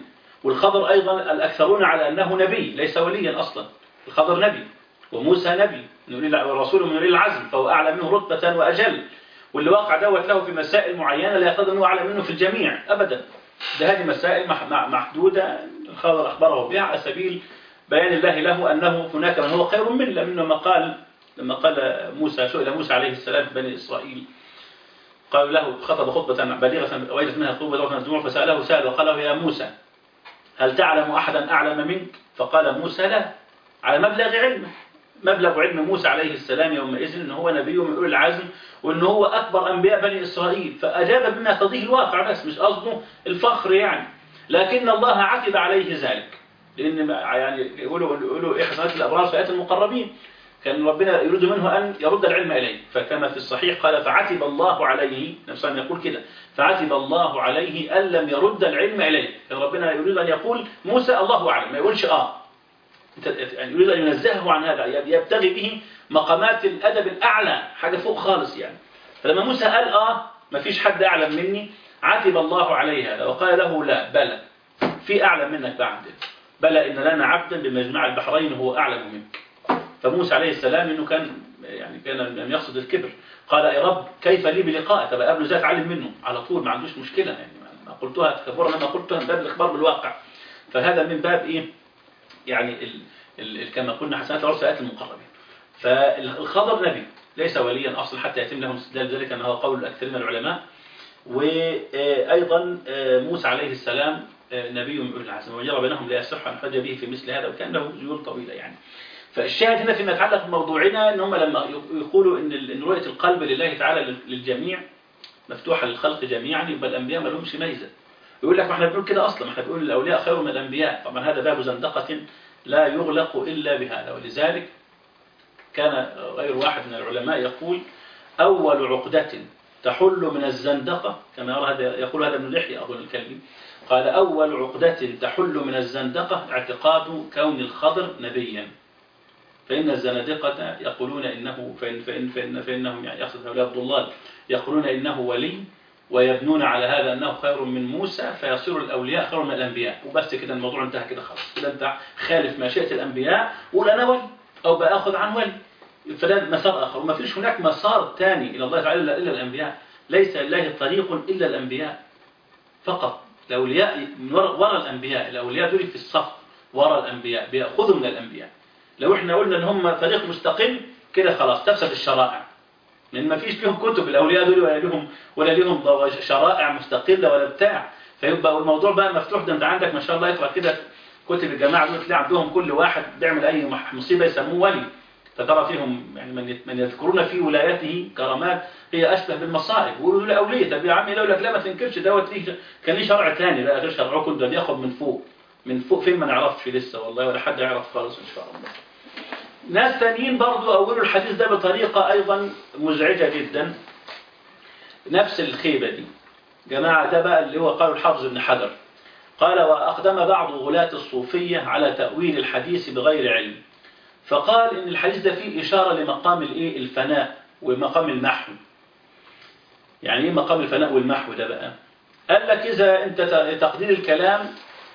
والخضر أيضا الأكثرون على أنه نبي ليس وليا أصلا. الخضر نبي وموسى نبي ورسول من أولي العزم، فهو أعلى منه رتبة وأجل، واللي واقع دوت له في مسائل معينة لا يقتضي أنه أعلى منه في الجميع أبدا. ده هذه مسائل محدودة الخضر أخبره بها على سبيل بيان الله له أنه هناك من هو خير منه. لما قال لما قال موسى سئل موسى عليه السلام في بني إسرائيل، قالوا له خطب خطبة بليغة ويلت منها القلوب وذرفنا الدموع، فسأله سائل وقال له يا موسى هل تعلم أحدا أعلم منك؟ فقال موسى لا، على مبلغ علمه. مبلغ علم موسى عليه السلام يومئذ أنه هو نبي من أولي العزم، وأنه هو أكبر أنبياء بني إسرائيل، فأجاب بما يقتضيه الواقع بس، مش قصده الفخر يعني. لكن الله عتب عليه ذلك، لأن يعني يقولوا يقولوا إيه حسنات الأبرار سيئات المقربين، كان ربنا يريد منه أن يرد العلم إليه. فكما في الصحيح قال فعتب الله عليه، نفسه أن يقول كده، فعتب الله عليه أن لم يرد العلم إليه. كان ربنا يريد أن يقول موسى الله أعلم، ما يقولش آه، يعني يريد أن ينزهه عن هذا، يبتغي به مقامات الأدب الأعلى، حاجة فوق خالص يعني. فلما موسى قال آه ما فيش حد أعلم مني، عتب الله عليه هذا وقال له لا، بلى، في أعلم منك بعد، بلى إن لنا عبدا بمجمع البحرين هو أعلم منك. فموسى عليه السلام إنه كان يعني كان لم يقصد الكبر، قال يا رب كيف لي بلقائك؟ طب قبله ذات علم منه على طول، ما عندوش مشكلة يعني، ما قلتها تكبرا لما قلتها من باب الإخبار بالواقع. فهذا من باب إيه يعني ال ال كما قلنا حسنات الأبرار سيئات المقربين. فالخضر نبي ليس وليا أصلا حتى يتم له استدلال ذلك، أنه قول الأكثرين من العلماء. وأيضا موسى عليه السلام نبي من أولي العزم، وجرى بينهم لا يصح أن حج به في مثل هذا، وكان له جيول طويلة يعني. فالشاهد هنا فيما يتعلق بموضوعنا ان هم لما يقولوا ان ان رؤيه القلب لله تعالى للجميع مفتوحه للخلق جميعا، يبقى الانبياء ما لهمش ميزه. يقول لك ما احنا بنقول كده اصلا، ما احنا بنقول الاولياء خير من الانبياء. طبعا هذا باب زندقه لا يغلق الا بهذا. ولذلك كان غير واحد من العلماء يقول اول عقده تحل من الزندقه، كما يرى هذا يقول هذا ابن لحية اظن الكلمي، قال اول عقده تحل من الزندقه اعتقاد كون الخضر نبيا. فإن الزنادقة يقولون إنه فإن فإن فإن فإنهم يعني يقصد هؤلاء الضلال يقولون إنه ولي، ويبنون على هذا أنه خير من موسى، فيصير الأولياء خير من الأنبياء، وبس كده الموضوع انتهى كده خلاص. كده أنت خالف ما شئت الأنبياء وقول أنا ولي أو بأخذ عن ولي، فده مسار آخر. وما فيش هناك مسار ثاني إلى الله تعالى إلا الأنبياء، ليس لله طريق إلا الأنبياء فقط. الأولياء وراء الأنبياء، الأولياء دول في الصف وراء الأنبياء، بيأخذوا من الأنبياء. لو احنا قلنا ان هم طريق مستقيم كده خلاص تفسد الشرائع، لان ما فيش لهم كتب الاولياء دول ولا لهم ولا لهم شرائع مستقله ولا بتاع. فيبقى الموضوع بقى مفتوح. ده انت عندك ما شاء الله يقرا كده كتب الجماعه دول تلاقي عندهم كل واحد بيعمل اي مصيبه يسموه ولي، فترى فيهم يعني من من يذكرون في ولايته كرامات هي اشبه بالمصائب، ويقولوا دول اوليه. طب يا عمي يقول لك لا ما تنكرش دوت ليه، كان ليه شرع ثاني بقى غير شرعكم، ده بياخد من فوق من فوق فين ما نعرفش لسه والله، ولا حد يعرف خالص ان شاء الله. ناس ثانيين برضو أولوا الحديث ده بطريقة أيضا مزعجة جدا، نفس الخيبة دي. جماعة ده بقى اللي هو قالوا الحافظ ابن حجر قال وأقدم بعض غلاة الصوفية على تأويل الحديث بغير علم، فقال إن الحديث ده فيه إشارة لمقام الإيه الفناء ومقام المحو. يعني إيه مقام الفناء والمحو ده بقى؟ قال لك إذا أنت تقدير الكلام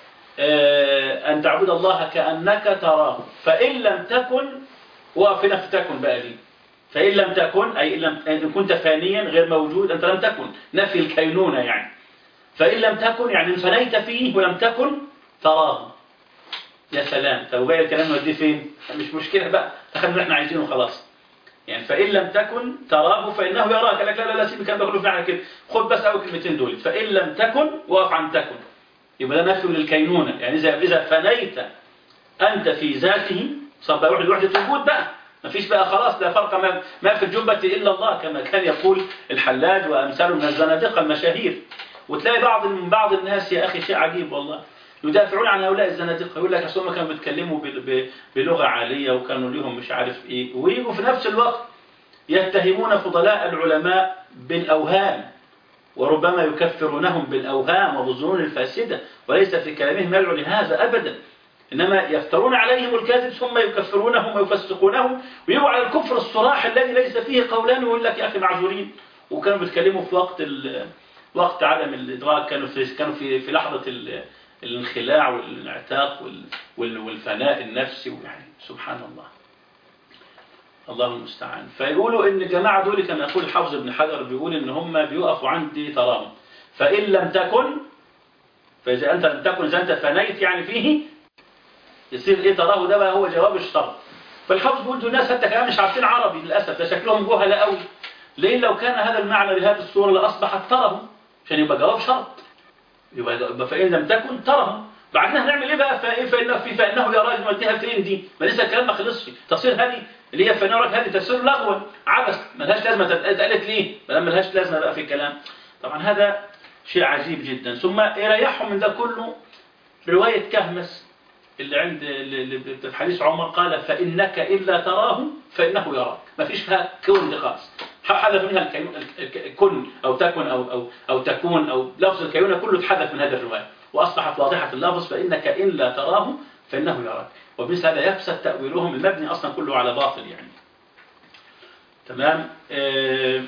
أن تعبد الله كأنك تراه، فإن لم تكن، وقف هنا في تكن بقى دي، فإن لم تكن أي إن كنت فانيا غير موجود، أنت لم تكن، نفي الكينونة يعني. فإن لم تكن يعني فنيت فيه ولم تكن تراه. يا سلام، طب وباقي الكلام نوديه فين؟ مش مشكلة بقى، أخذنا اللي احنا عايزينه خلاص. يعني فإن لم تكن تراه فإنه يراك. قال لك لا لا لا سيب الكلام ده كله فعلا كده، خد بس أول كلمتين دول، فإن لم تكن وقف عن تكن، يبقى ده نفي للكينونة. يعني إذا إذا فنيت أنت في ذاته صار بقى وحدة وحدة وجود بقى، ما فيش بقى خلاص لا فرق ما, ما في الجنبة إلا الله، كما كان يقول الحلاج وأمثاله من الزنادقة المشاهير. وتلاقي بعض من بعض الناس يا أخي شيء عجيب والله، يدافعون عن هؤلاء الزنادقة، يقول لك أصل هم كانوا بيتكلموا بلغة عالية وكانوا لهم مش عارف إيه، ويجوا في نفس الوقت يتهمون فضلاء العلماء بالأوهام، وربما يكفرونهم بالأوهام وبالظنون الفاسدة، وليس في كلامهم يدعو لهذا أبدا، إنما يفترون عليهم الكاذب ثم يكفرونهم ويفسقونهم، ويجوا على الكفر الصراح الذي ليس فيه قولان، ويقول لك يا أخي معذورين. وكانوا بيتكلموا في وقت وقت عدم الإدراك، كانوا في كانوا في في لحظة الانخلاع والانعتاق والفناء النفسي، يعني سبحان الله، الله المستعان. فيقولوا ان الجماعة دول كما يقول الحافظ ابن حجر بيقول ان هم بيقفوا عندي تراهم، فإن لم تكن، فإذا أنت لم تكن، إذا أنت فنيت يعني فيه، يصير إيه تراه ده بقى هو جواب الشرط. فالحافظ بيقول دول ناس حتى كمان مش عارفين عربي للأسف، ده شكلهم جهلة قوي، لأن لو كان هذا المعنى بهذه الصورة لأصبحت ترهم، عشان يبقى جواب شرط، يبقى فإن لم تكن ترهم. بعدين هنعمل إيه بقى؟ فإيه فإنه في فإنه يراك نوديها فين دي؟ ما لسه الكلام ما خلصش. تصير هذه اللي هي فإنه يراك هذه تصير لغوا عبث، ما لهاش لازمة. اتقالت ليه؟ ما لهاش لازمة بقى في الكلام. طبعا هذا شيء عجيب جدا. ثم يريحهم من ده كله رواية كهمس اللي عند اللي في حديث عمر، قال فإنك إلا تراه فإنه يراك، ما فيش فيها كون دي خالص، حذف منها كن أو تكن أو أو أو تكون أو لفظ الكيونة كله اتحذف من هذه الرواية، وأصبحت واضحة اللفظ فإنك إلا تراه فإنه يراك. وبمثل هذا يفسد تأويلهم المبني أصلا كله على باطل يعني. تمام. آه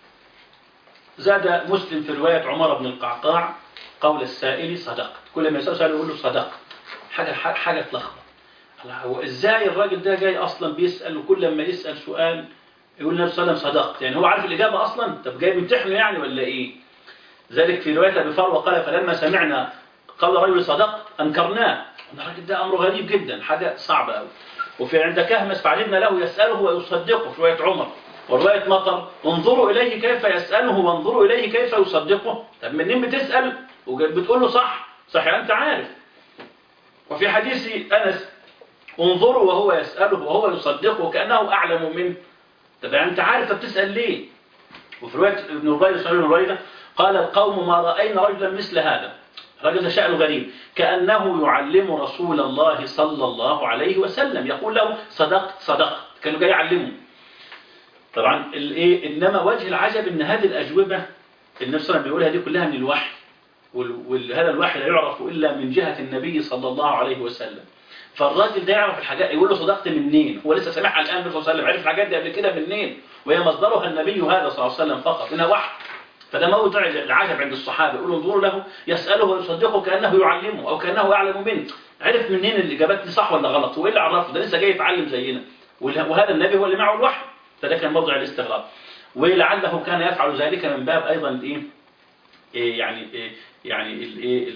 زاد مسلم في رواية عمر بن القعقاع قول السائل صدقت، كل ما يسأل سؤال يقول له صدقت، حاجة حاجة تلخبط. هو ازاي الراجل ده جاي اصلا بيسأل، وكل ما يسأل سؤال يقول النبي صلى الله عليه وسلم صدقت، يعني هو عارف الإجابة اصلا؟ طب جاي بيمتحنه يعني ولا ايه؟ ذلك في رواية ابي فروة قال فلما سمعنا قول الرجل صدقت انكرناه. الراجل ده امره غريب جدا، حاجة صعبة قوي. وفي عند كهمس فعلمنا له يسأله ويصدقه في رواية عمر. ورواية مطر انظروا إليه كيف يسأله وانظروا إليه كيف يصدقه. طب منين بتسأل وبتقول له صح صح يعني أنت عارف. وفي حديث أنس انظروا وهو يسأله وهو يصدقه كأنه أعلم منه. طب يعني أنت عارف بتسأل ليه؟ وفي رواية ابن ربيعة صحيح ابن ربيعة قال القوم ما رأينا رجلا مثل هذا. الرجل ده شأنه غريب، كأنه يعلم رسول الله صلى الله عليه وسلم، يقول له صدقت صدقت، كانوا جاي يعلمه. طبعا الايه، انما وجه العجب ان هذه الاجوبه النبي صلى الله عليه وسلم بيقولها دي كلها من الوحي، وهذا الوحي لا يعرف الا من جهه النبي صلى الله عليه وسلم. فالراجل ده يعرف الحاجات، يقول له صدقت منين؟ هو لسه سامعها الان النبي صلى الله عليه وسلم، عرف الحاجات دي قبل كده منين؟ وهي مصدرها النبي هذا صلى الله عليه وسلم فقط، انها وحي. فده موضع العجب عند الصحابه، يقولوا انظروا له يساله ويصدقه كانه يعلمه او كانه اعلم منه. عرف منين الاجابات دي صح ولا غلط؟ هو ايه اللي عرفه؟ ده لسه جاي يتعلم زينا، وهذا النبي هو اللي معه الوحي. فده كان موضع الاستغراب، ولعله كان يفعل ذلك من باب ايضا الايه، يعني إيه يعني الايه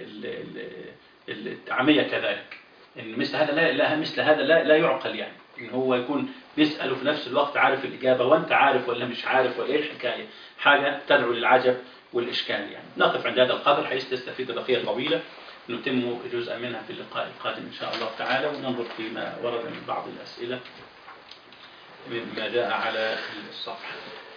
التعميه كذلك، ان مثل هذا لا, لا مثل هذا لا, لا يعقل، يعني ان هو يكون بيسأل في نفس الوقت عارف الاجابه وانت عارف ولا مش عارف ولا ايه الحكايه، حاجه تدعو للعجب والاشكال. يعني نقف عند هذا القدر حيث تستفيد بقيه طويله، نتم جزءا منها في اللقاء القادم ان شاء الله تعالى، وننظر فيما ورد من بعض الاسئله مما جاء على الصفحة.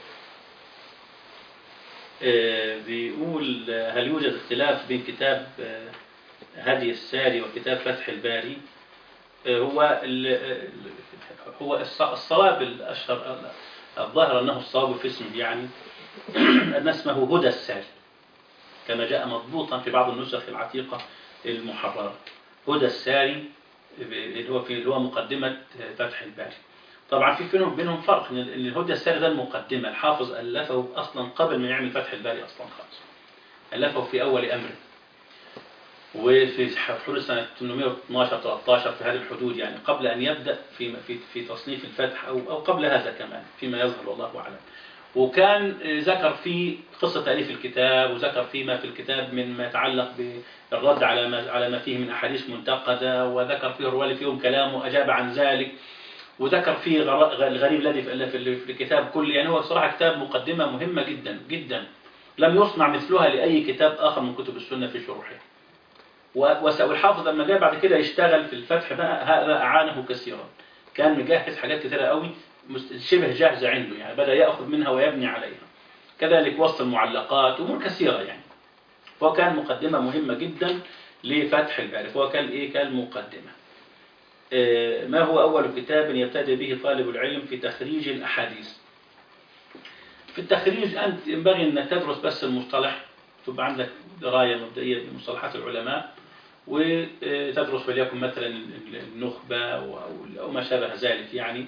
بيقول هل يوجد اختلاف بين كتاب هدي الساري وكتاب فتح الباري؟ هو هو الصواب الأشهر الظاهر أنه الصواب في اسمه، يعني أن اسمه هدى الساري كما جاء مضبوطا في بعض النسخ العتيقة المحررة. هدى الساري اللي هو في اللي هو مقدمة فتح الباري. طبعا في بينهم بينهم فرق، ان الهدى الساري ده المقدمه، الحافظ الفه اصلا قبل ما يعمل فتح الباري اصلا خالص، الفه في اول امره، وفي حدود سنه ثمانمائة واثناشر ثلاثة عشر في هذه الحدود، يعني قبل ان يبدا في في في تصنيف الفتح او او قبل هذا كمان فيما يظهر والله اعلم. وكان ذكر في قصه تاليف الكتاب، وذكر فيما في الكتاب من ما يتعلق بالرد على ما على ما فيه من احاديث منتقده، وذكر فيه الروالي فيهم كلام واجاب عن ذلك، وذكر فيه الغريب الذي في الكتاب كله. يعني هو صراحة كتاب مقدمة مهمة جدا جدا، لم يصنع مثلها لأي كتاب آخر من كتب السنة في شروحه. والحافظ لما جاء بعد كده يشتغل في الفتح بقى، هذا أعانه كثيرا، كان مجهز حاجات كثيرة قوي شبه جاهزة عنده، يعني بدأ يأخذ منها ويبني عليها. كذلك وسط المعلقات أمور كثيرة يعني. فهو كان مقدمة مهمة جدا لفتح الباري، فهو كان إيه كان مقدمة. ما هو أول كتاب يبتدئ به طالب العلم في تخريج الأحاديث؟ في التخريج أنت ينبغي أن تدرس بس المصطلح، تبقى عندك دراية مبدئية بمصطلحات العلماء، وتدرس وليكن مثلا النخبة أو ما شابه ذلك يعني،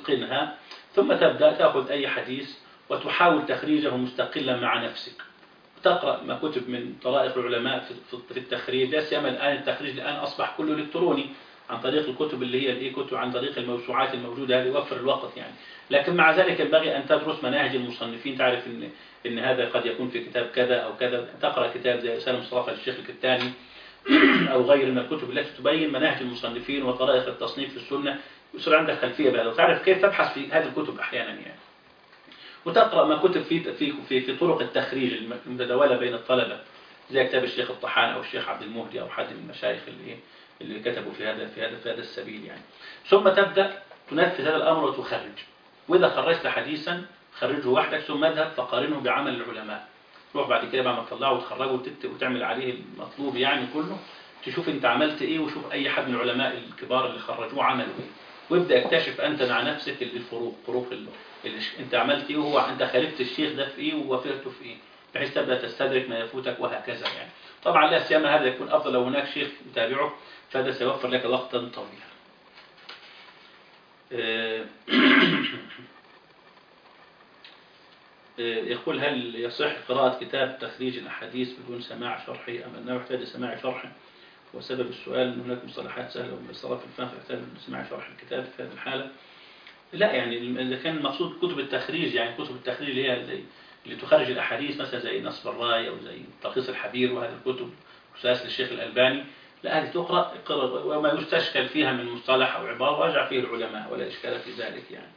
وتتقنها، ثم تبدأ تأخذ أي حديث وتحاول تخريجه مستقلا مع نفسك. تقرأ ما كتب من طرائق العلماء في التخريج، لا سيما الآن التخريج الآن أصبح كله إلكتروني عن طريق الكتب اللي هي الإيه كتب عن طريق الموسوعات الموجودة، هذه يوفر الوقت يعني. لكن مع ذلك ينبغي أن تدرس مناهج المصنفين، تعرف إن إن هذا قد يكون في كتاب كذا أو كذا، تقرأ كتاب زي رسالة مصطفى للشيخ الكتاني أو غير من الكتب التي تبين مناهج المصنفين وطرائق التصنيف في السنة، يصير عندك خلفية بهذا وتعرف كيف تبحث في هذه الكتب أحيانا يعني. وتقرأ ما كتب في في في, في طرق التخريج المتداولة بين الطلبة، زي كتاب الشيخ الطحان أو الشيخ عبد المهدي أو حد من المشايخ اللي اللي كتبوا في هذا في هذا في هذا السبيل يعني. ثم تبدأ تنفذ هذا الأمر وتخرج، وإذا خرجت حديثا خرجه وحدك ثم اذهب فقارنه بعمل العلماء. روح بعد كده بعد ما تطلعه وتخرجه وتكتب وتعمل عليه المطلوب يعني كله، تشوف أنت عملت إيه وشوف أي حد من العلماء الكبار اللي خرجوه عملوا إيه، وابدأ اكتشف أنت مع نفسك الفروق فروق اللي أنت عملت إيه وهو أنت خالفت الشيخ ده في إيه ووافقته في إيه، بحيث تبدأ تستدرك ما يفوتك وهكذا يعني. طبعا لا سيما هذا يكون أفضل لو هناك شيخ متابعه، فهذا سيوفر لك وقتا طويلا. يقول هل يصح قراءة كتاب تخريج الأحاديث بدون سماع شرحه أم أنه يحتاج سماع شرحه؟ وسبب السؤال أن هناك مصطلحات سهلة وميسرة في الفهم فيحتاج سماع شرح الكتاب في هذه الحالة. لا يعني إذا كان المقصود كتب التخريج، يعني كتب التخريج اللي هي زي اللي تخرج الأحاديث مثلا زي نصب الراي أو زي تلخيص الحبير وهذه الكتب أساس للشيخ الألباني، لا هذه تقرأ وما يستشكل فيها من مصطلح أو عبارة راجع فيه العلماء ولا إشكال في ذلك يعني.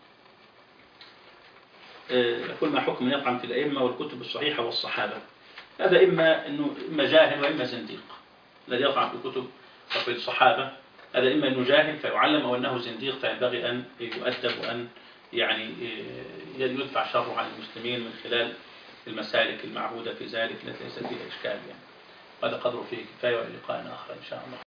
يقول ما حكم يطعن في الأئمة والكتب الصحيحة والصحابة؟ هذا إما إنه إما جاهل وإما زنديق. الذي يطعن في الكتب وفي الصحابة هذا إما أنه جاهل فيعلم أو أنه زنديق فينبغي أن يؤدب وأن يعني يدفع شره عن المسلمين من خلال المسالك المعهودة في ذلك التي ليست فيها إشكال يعني. هذا قدر فيه كفاية، وإلى لقاء آخر إن شاء الله.